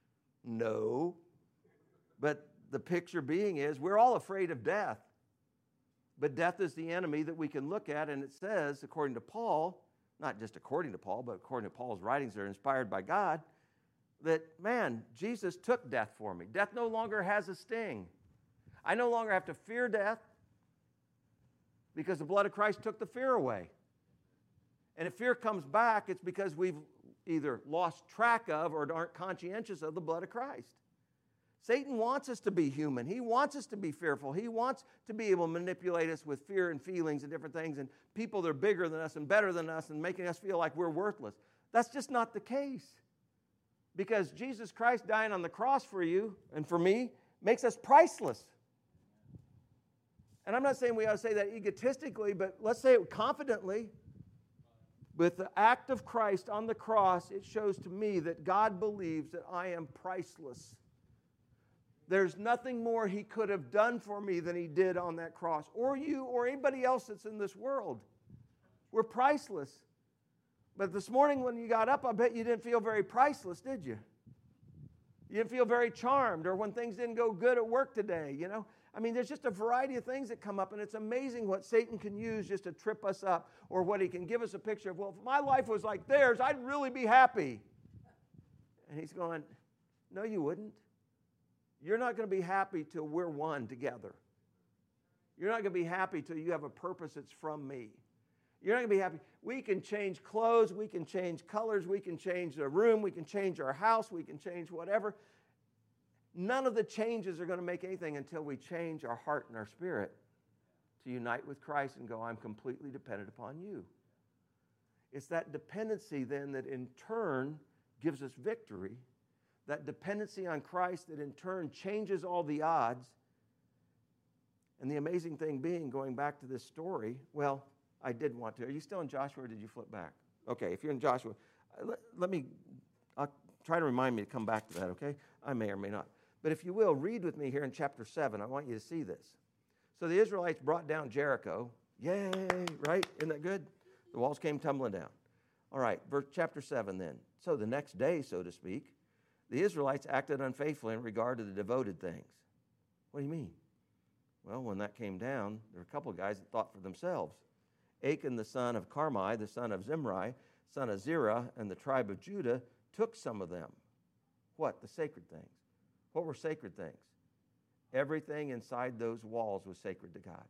No. But the picture being is we're all afraid of death. But death is the enemy that we can look at, and it says, according to Paul, not just according to Paul, but according to Paul's writings that are inspired by God, that, man, Jesus took death for me. Death no longer has a sting. I no longer have to fear death because the blood of Christ took the fear away. And if fear comes back, it's because we've either lost track of or aren't conscientious of the blood of Christ. Satan wants us to be human. He wants us to be fearful. He wants to be able to manipulate us with fear and feelings and different things and people that are bigger than us and better than us and making us feel like we're worthless. That's just not the case. Because Jesus Christ dying on the cross for you and for me makes us priceless. And I'm not saying we ought to say that egotistically, but let's say it confidently. With the act of Christ on the cross, it shows to me that God believes that I am priceless. There's nothing more He could have done for me than He did on that cross, or you, or anybody else that's in this world. We're priceless. But this morning when you got up, I bet you didn't feel very priceless, did you? You didn't feel very charmed, or when things didn't go good at work today, you know? I mean, there's just a variety of things that come up, and it's amazing what Satan can use just to trip us up, or what he can give us a picture of, well, if my life was like theirs, I'd really be happy. And he's going, no, you wouldn't. You're not going to be happy till we're one together. You're not going to be happy till you have a purpose that's from me. You're not going to be happy. We can change clothes, we can change colors, we can change the room, we can change our house, we can change whatever. None of the changes are going to make anything until we change our heart and our spirit to unite with Christ and go, I'm completely dependent upon you. It's that dependency then that in turn gives us victory, that dependency on Christ that in turn changes all the odds. And the amazing thing being, going back to this story, well, I did want to. Are you still in Joshua or did you flip back? Okay, if you're in Joshua, let, let me, I'll try to remind me to come back to that, okay? I may or may not. But if you will, read with me here in chapter seven. I want you to see this. So the Israelites brought down Jericho. Yay, right? Isn't that good? The walls came tumbling down. All right, verse chapter seven then. So the next day, so to speak, the Israelites acted unfaithfully in regard to the devoted things. What do you mean? Well, when that came down, there were a couple of guys that thought for themselves. Achan, the son of Carmi, the son of Zimri, son of Zerah, and the tribe of Judah, took some of them. What? The sacred things. What were sacred things? Everything inside those walls was sacred to God.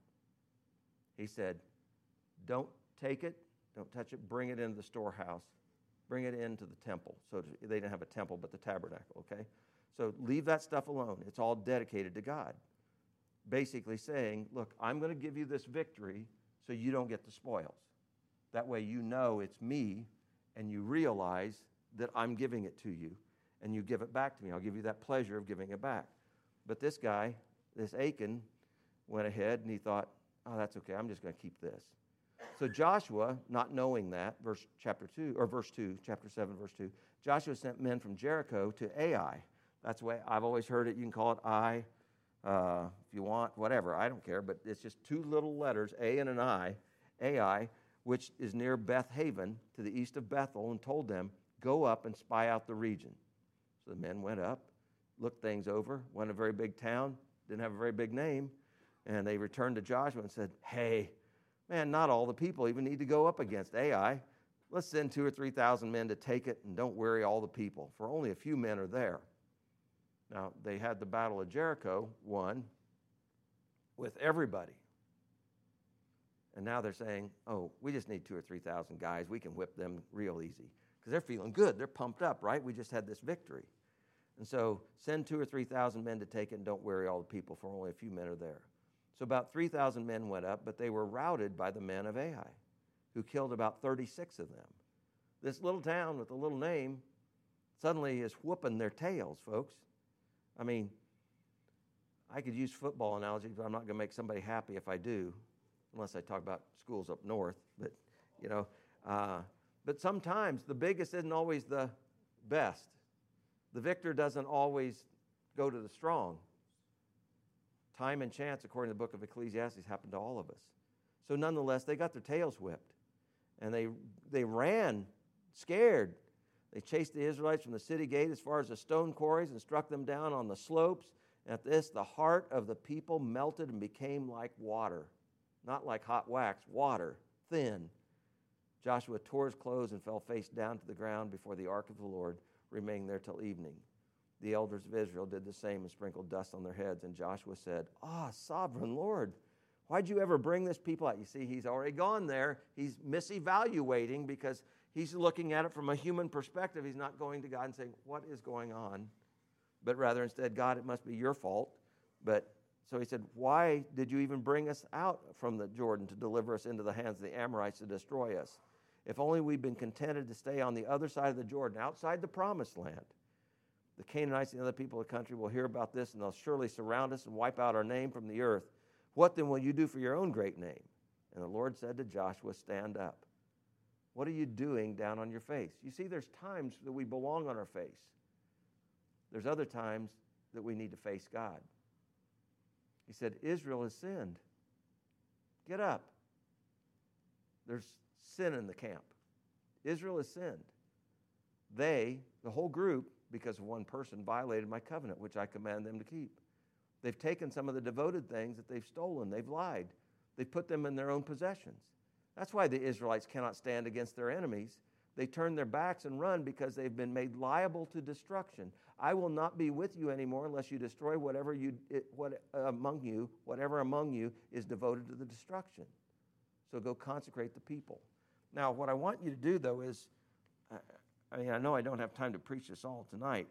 He said, don't take it, don't touch it, bring it into the storehouse, bring it into the temple. So they didn't have a temple, but the tabernacle, okay? So leave that stuff alone. It's all dedicated to God. Basically saying, look, I'm going to give you this victory so you don't get the spoils. That way you know it's me and you realize that I'm giving it to you and you give it back to me. I'll give you that pleasure of giving it back. But this guy, this Achan, went ahead and he thought, oh, that's okay, I'm just going to keep this. So Joshua, not knowing that, verse chapter two, or verse two, chapter seven, verse two, Joshua sent men from Jericho to Ai. That's the way I've always heard it. You can call it I. Uh, if you want, whatever, I don't care, but it's just two little letters, A and an I, Ai, which is near Beth Haven to the east of Bethel, and told them, go up and spy out the region. So the men went up, looked things over, went to a very big town, didn't have a very big name, and they returned to Joshua and said, hey, man, not all the people even need to go up against Ai. Let's send two or three thousand men to take it, and don't worry all the people, for only a few men are there. Now, they had the Battle of Jericho won with everybody. And now they're saying, oh, we just need two or three thousand guys. We can whip them real easy. Because they're feeling good. They're pumped up, right? We just had this victory. And so send two or three thousand men to take it and don't worry all the people, for only a few men are there. So about three thousand men went up, but they were routed by the men of Ai, who killed about thirty-six of them. This little town with a little name suddenly is whooping their tails, folks. I mean, I could use football analogies, but I'm not going to make somebody happy if I do, unless I talk about schools up north. But, you know, uh, but sometimes the biggest isn't always the best. The victor doesn't always go to the strong. Time and chance, according to the book of Ecclesiastes, happened to all of us. So nonetheless, they got their tails whipped, and they they ran scared. They chased the Israelites from the city gate as far as the stone quarries and struck them down on the slopes. And at this, the heart of the people melted and became like water. Not like hot wax, water, thin. Joshua tore his clothes and fell face down to the ground before the ark of the Lord, remaining there till evening. The elders of Israel did the same and sprinkled dust on their heads. And Joshua said, ah, sovereign Lord, why'd you ever bring this people out? You see, he's already gone there. He's misevaluating because he's looking at it from a human perspective. He's not going to God and saying, what is going on? But rather instead, God, it must be your fault. But so he said, why did you even bring us out from the Jordan to deliver us into the hands of the Amorites to destroy us? If only we'd been contented to stay on the other side of the Jordan, outside the promised land. The Canaanites and the other people of the country will hear about this, and they'll surely surround us and wipe out our name from the earth. What then will you do for your own great name? And the Lord said to Joshua, stand up. What are you doing down on your face? You see, there's times that we belong on our face. There's other times that we need to face God. He said, Israel has sinned. Get up. There's sin in the camp. Israel has sinned. They, the whole group, because of one person, violated my covenant, which I command them to keep. They've taken some of the devoted things that they've stolen. They've lied. They've put them in their own possessions. That's why the Israelites cannot stand against their enemies. They turn their backs and run because they've been made liable to destruction. I will not be with you anymore unless you destroy whatever you what among you, whatever among you is devoted to the destruction. So go consecrate the people. Now, what I want you to do, though, is, I mean, I know I don't have time to preach this all tonight,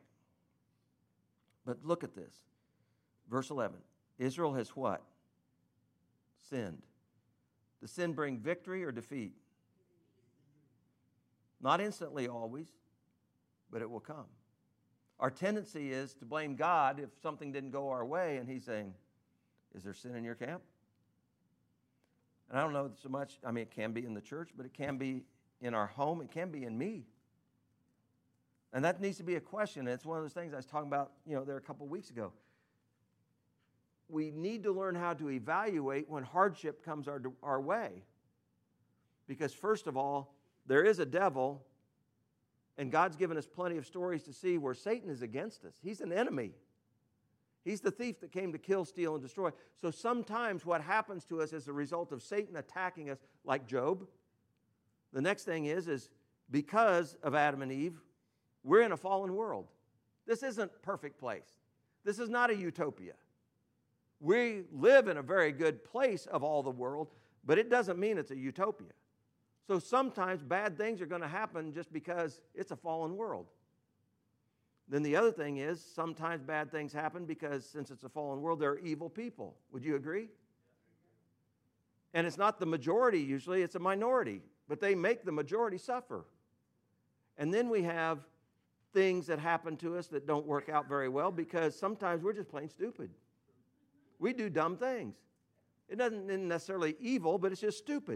but look at this. Verse eleven, Israel has what? Sinned. Does sin bring victory or defeat? Not instantly always, but it will come. Our tendency is to blame God if something didn't go our way, and he's saying, is there sin in your camp? And I don't know so much, I mean, it can be in the church, but it can be in our home, it can be in me. And that needs to be a question. It's one of those things I was talking about, you know, there a couple weeks ago. We need to learn how to evaluate when hardship comes our, our way. Because first of all, there is a devil, and God's given us plenty of stories to see where Satan is against us. He's an enemy. He's the thief that came to kill, steal, and destroy. So sometimes what happens to us is a result of Satan attacking us, like Job. The next thing is, is because of Adam and Eve, we're in a fallen world. This isn't a perfect place. This is not a utopia. We live in a very good place of all the world, but it doesn't mean it's a utopia. So sometimes bad things are going to happen just because it's a fallen world. Then the other thing is, sometimes bad things happen because since it's a fallen world, there are evil people. Would you agree? And it's not the majority usually, it's a minority. But they make the majority suffer. And then we have things that happen to us that don't work out very well because sometimes we're just plain stupid. We do dumb things. It doesn't mean necessarily evil, but it's just stupid.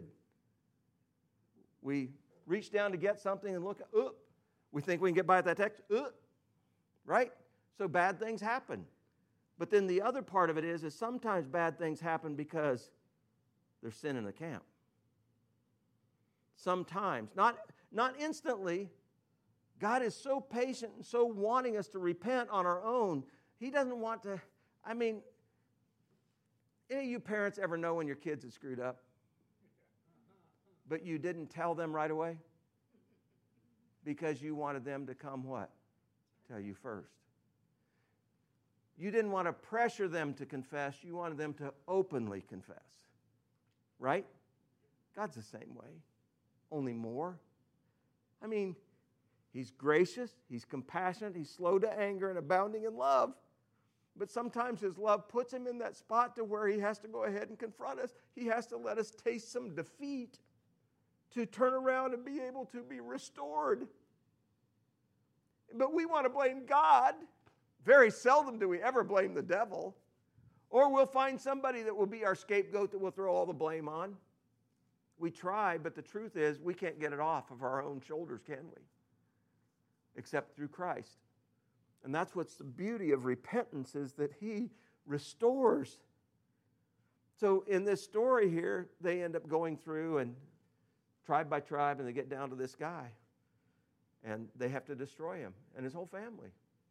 We reach down to get something and look, uh, we think we can get by with that text, uh, right? So bad things happen. But then the other part of it is, is sometimes bad things happen because there's sin in the camp. Sometimes, not, not instantly. God is so patient and so wanting us to repent on our own. He doesn't want to, I mean, any of you parents ever know when your kids have screwed up, but you didn't tell them right away? Because you wanted them to come what? Tell you first. You didn't want to pressure them to confess. You wanted them to openly confess. Right? God's the same way. Only more. I mean, He's gracious, He's compassionate, He's slow to anger and abounding in love. But sometimes His love puts Him in that spot to where He has to go ahead and confront us. He has to let us taste some defeat to turn around and be able to be restored. But we want to blame God. Very seldom do we ever blame the devil. Or we'll find somebody that will be our scapegoat that we'll throw all the blame on. We try, but the truth is we can't get it off of our own shoulders, can we? Except through Christ. And that's what's the beauty of repentance, is that He restores. So in this story here, they end up going through and tribe by tribe, and they get down to this guy. And they have to destroy him and his whole family.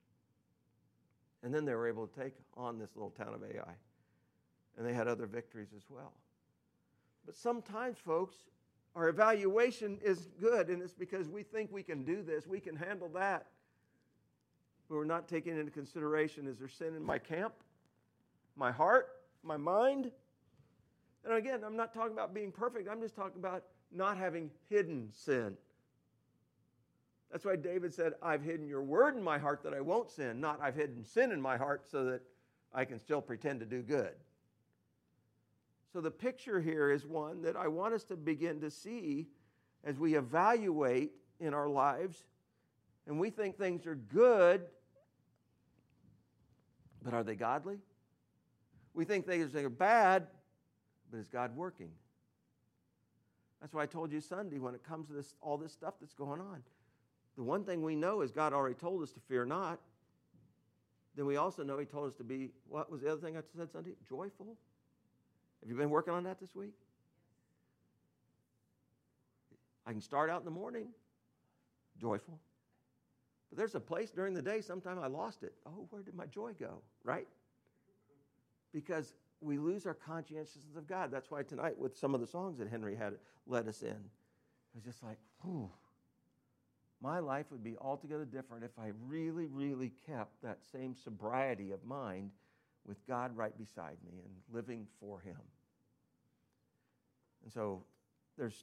And then they were able to take on this little town of Ai. And they had other victories as well. But sometimes, folks, our evaluation is good, and it's because we think we can do this, we can handle that. But we're not taking into consideration, is there sin in my camp, my heart, my mind? And again, I'm not talking about being perfect. I'm just talking about not having hidden sin. That's why David said, I've hidden your word in my heart that I won't sin, not I've hidden sin in my heart so that I can still pretend to do good. So the picture here is one that I want us to begin to see as we evaluate in our lives, and we think things are good, but are they godly? We think things are bad, but is God working? That's why I told you Sunday, when it comes to this, all this stuff that's going on, the one thing we know is God already told us to fear not. Then we also know He told us to be, what was the other thing I said Sunday? Joyful. Have you been working on that this week? I can start out in the morning, joyful. But there's a place during the day, sometime I lost it. Oh, where did my joy go? Right? Because we lose our conscientiousness of God. That's why tonight, with some of the songs that Henry had led us in, it was just like, whew. My life would be altogether different if I really, really kept that same sobriety of mind with God right beside me and living for Him. And so there's,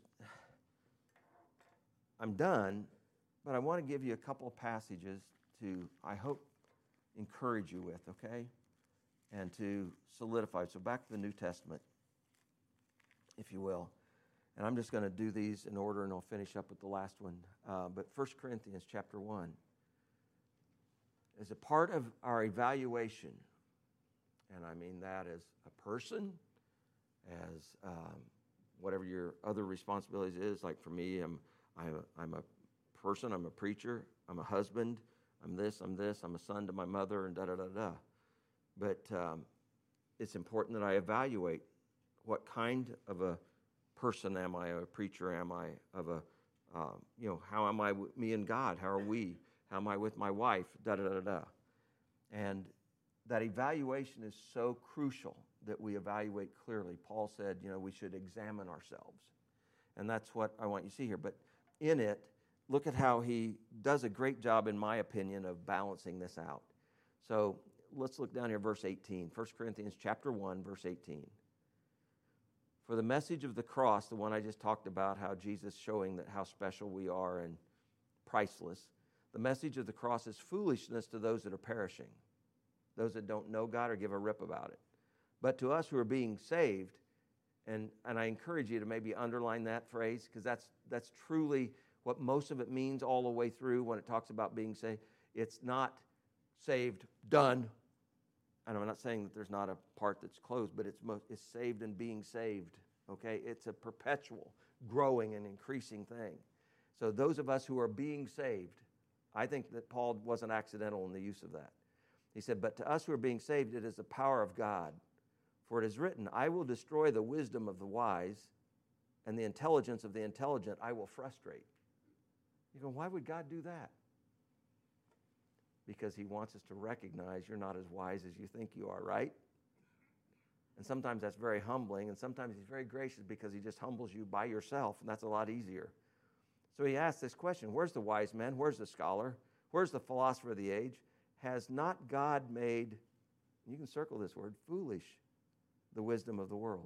I'm done, but I want to give you a couple of passages to, I hope, encourage you with, okay? And to solidify. So back to the New Testament, if you will. And I'm just going to do these in order, and I'll finish up with the last one. Uh, but First Corinthians chapter one. as a part of our evaluation, and I mean that as a person, as um, whatever your other responsibilities is. Like for me, I'm, I'm, a, I'm a person, I'm a preacher, I'm a husband, I'm this, I'm this, I'm a son to my mother, and da-da-da-da. But um, it's important that I evaluate what kind of a person am I, a preacher am I, of a, uh, you know, how am I with me and God? How are we? How am I with my wife? Da-da-da-da. And that evaluation is so crucial that we evaluate clearly. Paul said, you know, we should examine ourselves. And that's what I want you to see here. But in it, look at how he does a great job, in my opinion, of balancing this out. So let's look down here, verse eighteen. First Corinthians chapter one, verse eighteen. For the message of the cross, the one I just talked about, how Jesus showing that how special we are and priceless, the message of the cross is foolishness to those that are perishing, those that don't know God or give a rip about it. But to us who are being saved, and, and I encourage you to maybe underline that phrase, because that's that's truly what most of it means all the way through when it talks about being saved. It's not saved, done. And I'm not saying that there's not a part that's closed, but it's, most, it's saved and being saved, okay? It's a perpetual, growing and increasing thing. So those of us who are being saved, I think that Paul wasn't accidental in the use of that. He said, but to us who are being saved, it is the power of God. For it is written, I will destroy the wisdom of the wise, and the intelligence of the intelligent I will frustrate. You go, why would God do that? Because he wants us to recognize you're not as wise as you think you are, right? And sometimes that's very humbling, and sometimes he's very gracious because he just humbles you by yourself, and that's a lot easier. So he asks this question, where's the wise man? Where's the scholar? Where's the philosopher of the age? Has not God made, you can circle this word, foolish, the wisdom of the world?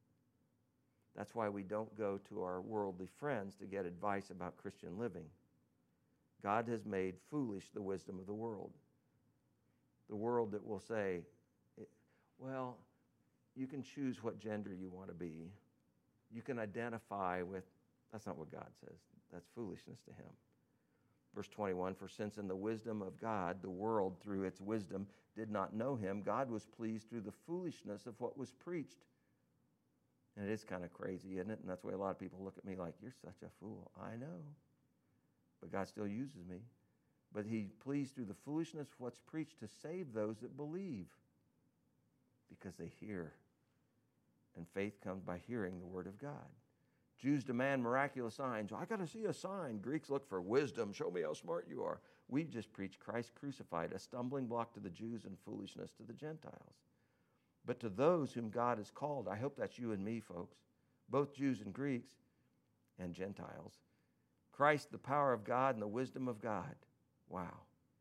That's why we don't go to our worldly friends to get advice about Christian living. God has made foolish the wisdom of the world. The world that will say, well, you can choose what gender you want to be. You can identify with, that's not what God says. That's foolishness to him. Verse twenty-one, for since in the wisdom of God, the world through its wisdom did not know him, God was pleased through the foolishness of what was preached. And it is kind of crazy, isn't it? And that's why a lot of people look at me like, you're such a fool. I know. But God still uses me. But he pleased through the foolishness of what's preached to save those that believe, because they hear. And faith comes by hearing the word of God. Jews demand miraculous signs. I got to see a sign. Greeks look for wisdom. Show me how smart you are. We just preach Christ crucified, a stumbling block to the Jews and foolishness to the Gentiles. But to those whom God has called, I hope that's you and me, folks, both Jews and Greeks and Gentiles, Christ, the power of God and the wisdom of God. Wow.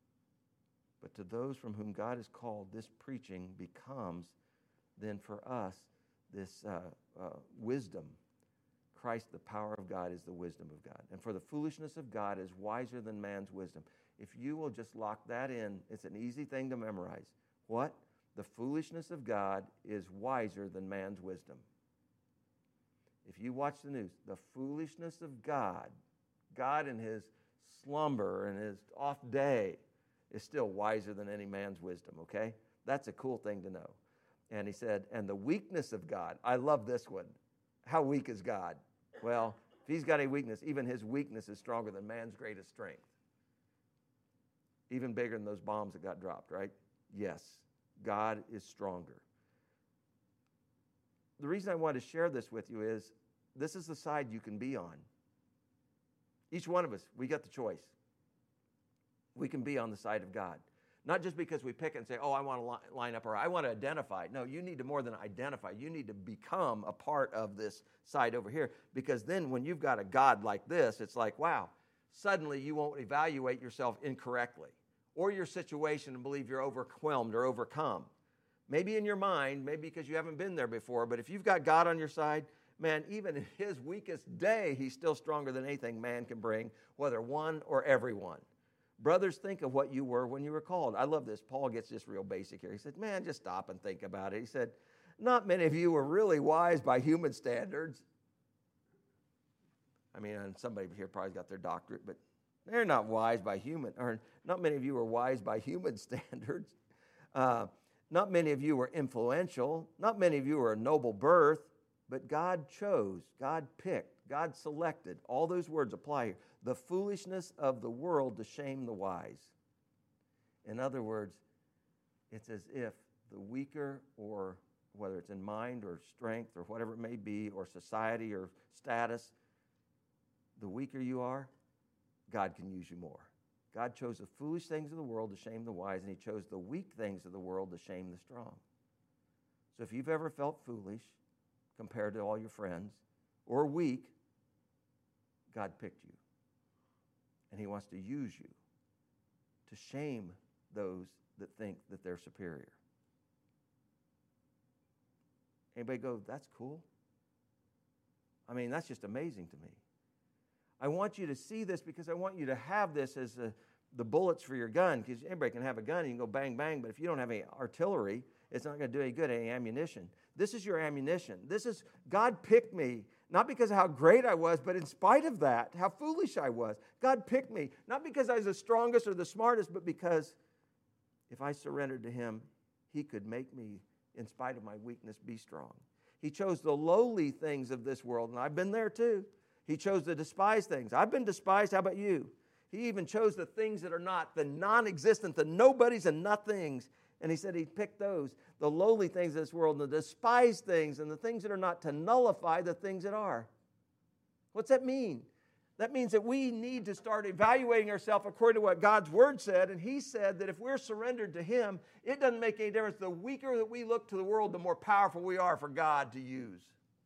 But to those from whom God has called, this preaching becomes then for us this uh, uh, wisdom. Christ, the power of God, is the wisdom of God. And for the foolishness of God is wiser than man's wisdom. If you will just lock that in, it's an easy thing to memorize. What? The foolishness of God is wiser than man's wisdom. If you watch the news, the foolishness of God, God in his slumber and his off day, is still wiser than any man's wisdom, okay? That's a cool thing to know. And he said, and the weakness of God, I love this one. How weak is God? Well, if he's got any weakness, even his weakness is stronger than man's greatest strength. Even bigger than those bombs that got dropped, right? Yes, God is stronger. The reason I want to share this with you is this is the side you can be on. Each one of us, we got the choice. We can be on the side of God. Not just because we pick it and say, oh, I want to line up, or I want to identify. No, you need to more than identify. You need to become a part of this side over here. Because then when you've got a God like this, it's like, wow, suddenly you won't evaluate yourself incorrectly or your situation and believe you're overwhelmed or overcome. Maybe in your mind, maybe because you haven't been there before, but if you've got God on your side, man, even in his weakest day, he's still stronger than anything man can bring, whether one or everyone. Brothers, think of what you were when you were called. I love this. Paul gets just real basic here. He said, man, just stop and think about it. He said, not many of you were really wise by human standards. I mean, somebody here probably got their doctorate, but They're not wise by human, or not many of you are wise by human standards. Uh, not many of you are influential. Not many of you are a noble birth. But God chose, God picked, God selected. All those words apply here. The foolishness of the world to shame the wise. In other words, it's as if the weaker, or whether it's in mind or strength or whatever it may be, or society or status, the weaker you are, God can use you more. God chose the foolish things of the world to shame the wise, and he chose the weak things of the world to shame the strong. So if you've ever felt foolish compared to all your friends, or weak, God picked you. And he wants to use you to shame those that think that they're superior. Anybody go, that's cool? I mean, that's just amazing to me. I want you to see this because I want you to have this as a, the bullets for your gun, because anybody can have a gun and you can go bang, bang, but if you don't have any artillery, it's not going to do any good, any ammunition. This is your ammunition. This is, God picked me, not because of how great I was, but in spite of that, how foolish I was. God picked me, not because I was the strongest or the smartest, but because if I surrendered to him, he could make me, in spite of my weakness, be strong. He chose the lowly things of this world, and I've been there too. He chose the despised things. I've been despised. How about you? He even chose the things that are not, the non-existent, the nobodies and nothings. And he said he picked those, the lowly things of this world, and the despised things, and the things that are not, to nullify the things that are. What's that mean? That means that we need to start evaluating ourselves according to what God's Word said. And he said that if we're surrendered to him, it doesn't make any difference. The weaker that we look to the world, the more powerful we are for God to use.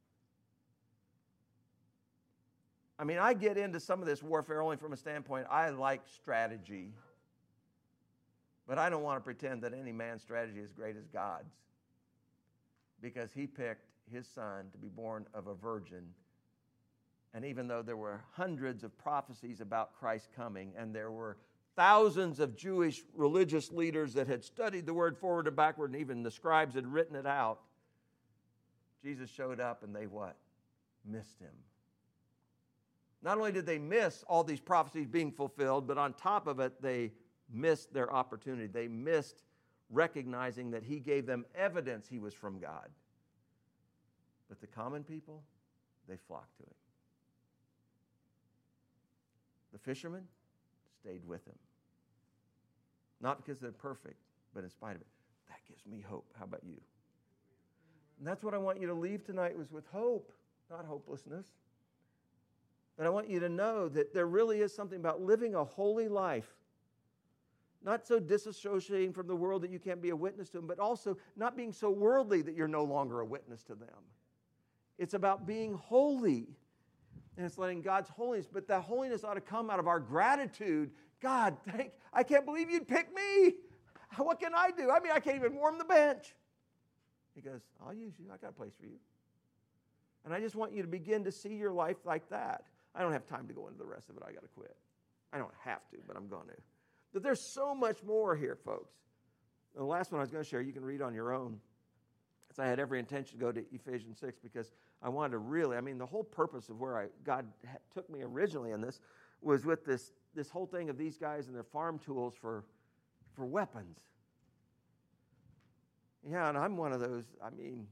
I mean, I get into some of this warfare only from a standpoint, I like strategy. But I don't want to pretend that any man's strategy is as great as God's, because he picked his son to be born of a virgin. And even though there were hundreds of prophecies about Christ coming, and there were thousands of Jewish religious leaders that had studied the word forward and backward, and even the scribes had written it out, Jesus showed up and they what? Missed him. Not only did they miss all these prophecies being fulfilled, but on top of it, they missed their opportunity. They missed recognizing that he gave them evidence he was from God. But the common people, they flocked to him. The fishermen stayed with him. Not because they're perfect, but in spite of it. That gives me hope. How about you? And that's what I want you to leave tonight, was with hope, not hopelessness. But I want you to know that there really is something about living a holy life. Not so disassociating from the world that you can't be a witness to them, but also not being so worldly that you're no longer a witness to them. It's about being holy. And it's letting God's holiness, but that holiness ought to come out of our gratitude. God, thank, I can't believe you'd pick me. What can I do? I mean, I can't even warm the bench. He goes, I'll use you. I got a place for you. And I just want you to begin to see your life like that. I don't have time to go into the rest of it. I got to quit. I don't have to, but I'm going to. But there's so much more here, folks. The last one I was going to share, you can read on your own. Because I had every intention to go to Ephesians six, because I wanted to really, I mean, the whole purpose of where I God took me originally in this was with this, this whole thing of these guys and their farm tools for, for weapons. Yeah, and I'm one of those, I mean,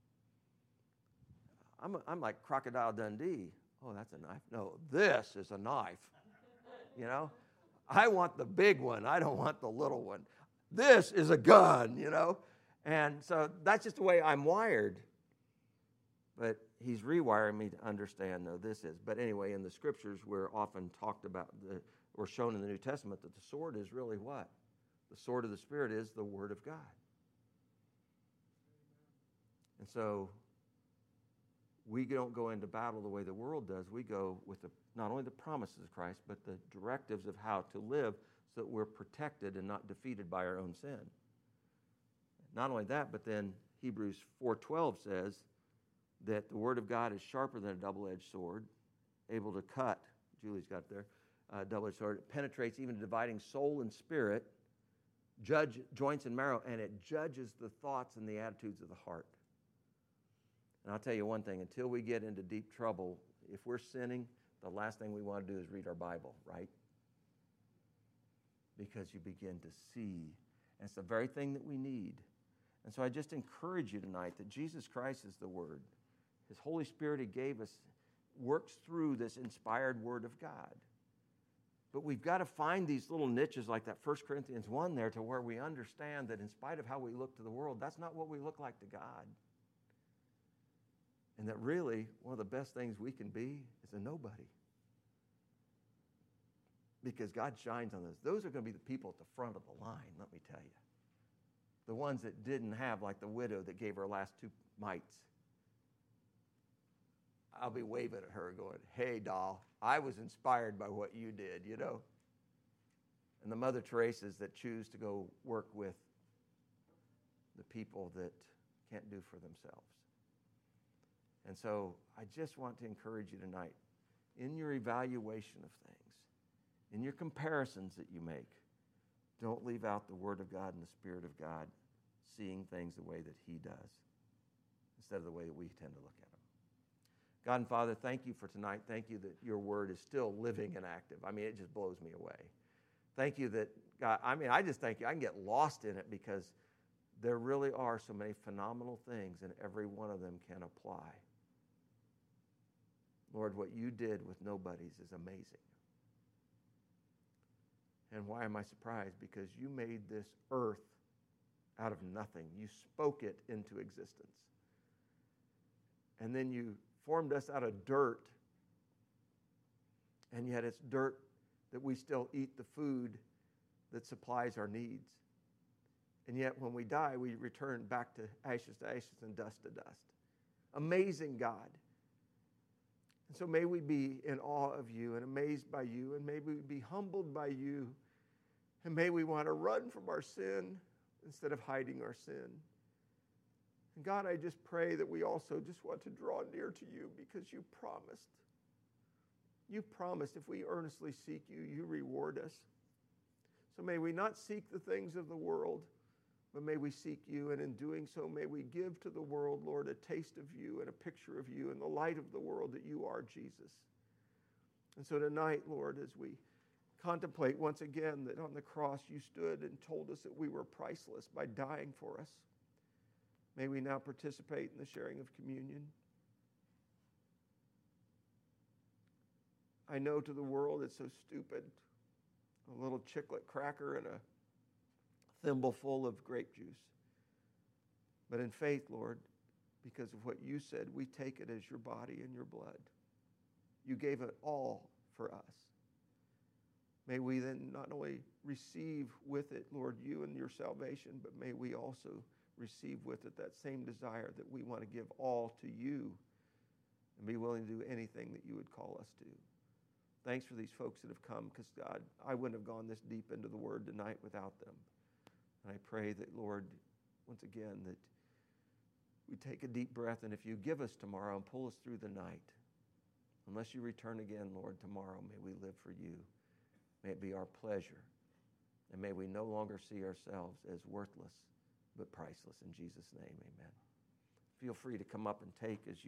I'm, I'm like Crocodile Dundee. Oh, that's a knife. No, this is a knife. You know, I want the big one. I don't want the little one. This is a gun, you know. And so that's just the way I'm wired. But he's rewiring me to understand, though, this is. But anyway, in the scriptures, we're often talked about, the, or shown in the New Testament, that the sword is really what? The sword of the Spirit is the Word of God. And so we don't go into battle the way the world does. We go with the, not only the promises of Christ, but the directives of how to live so that we're protected and not defeated by our own sin. Not only that, but then Hebrews four twelve says that the Word of God is sharper than a double-edged sword, able to cut, Julie's got there, uh, double-edged sword. It penetrates even dividing soul and spirit, judge joints and marrow, and it judges the thoughts and the attitudes of the heart. And I'll tell you one thing, until we get into deep trouble, if we're sinning, the last thing we want to do is read our Bible, right? because you begin to see. And it's the very thing that we need. And so I just encourage you tonight that Jesus Christ is the Word. His Holy Spirit He gave us works through this inspired Word of God. But we've got to find these little niches like that First Corinthians one there to where we understand that in spite of how we look to the world, that's not what we look like to God. And that really, one of the best things we can be is a nobody. Because God shines on us. Those are going to be the people at the front of the line, let me tell you. The ones that didn't have, like the widow that gave her last two mites. I'll be waving at her going, hey, doll, I was inspired by what you did, you know. And the Mother Teresa's that choose to go work with the people that can't do for themselves. And so I just want to encourage you tonight, in your evaluation of things, in your comparisons that you make, don't leave out the Word of God and the Spirit of God seeing things the way that He does instead of the way that we tend to look at them. God and Father, thank you for tonight. Thank you that your Word is still living and active. I mean, it just blows me away. Thank you that, God, I mean, I just thank you. I can get lost in it because there really are so many phenomenal things and every one of them can apply. Lord, what you did with nobodies is amazing. And why am I surprised? Because you made this earth out of nothing. You spoke it into existence. And then you formed us out of dirt. And yet it's dirt that we still eat the food that supplies our needs. And yet when we die, we return back to ashes to ashes and dust to dust. Amazing God. And so may we be in awe of you and amazed by you, and may we be humbled by you, and may we want to run from our sin instead of hiding our sin. And God, I just pray that we also just want to draw near to you because you promised. You promised if we earnestly seek you, you reward us. So may we not seek the things of the world, but may we seek you, and in doing so, may we give to the world, Lord, a taste of you and a picture of you and the light of the world that you are, Jesus. And so tonight, Lord, as we contemplate once again that on the cross you stood and told us that we were priceless by dying for us, may we now participate in the sharing of communion. I know to the world it's so stupid, a little chiclet cracker and a thimble full of grape juice. But in faith, Lord, because of what you said, we take it as your body and your blood. You gave it all for us. May we then not only receive with it, Lord, you and your salvation, but may we also receive with it that same desire that we want to give all to you and be willing to do anything that you would call us to. Thanks for these folks that have come, because, God, I wouldn't have gone this deep into the Word tonight without them. And I pray that, Lord, once again, that we take a deep breath, and if you give us tomorrow and pull us through the night, unless you return again, Lord, tomorrow, may we live for you. May it be our pleasure. And may we no longer see ourselves as worthless, but priceless. In Jesus' name, amen. Feel free to come up and take as you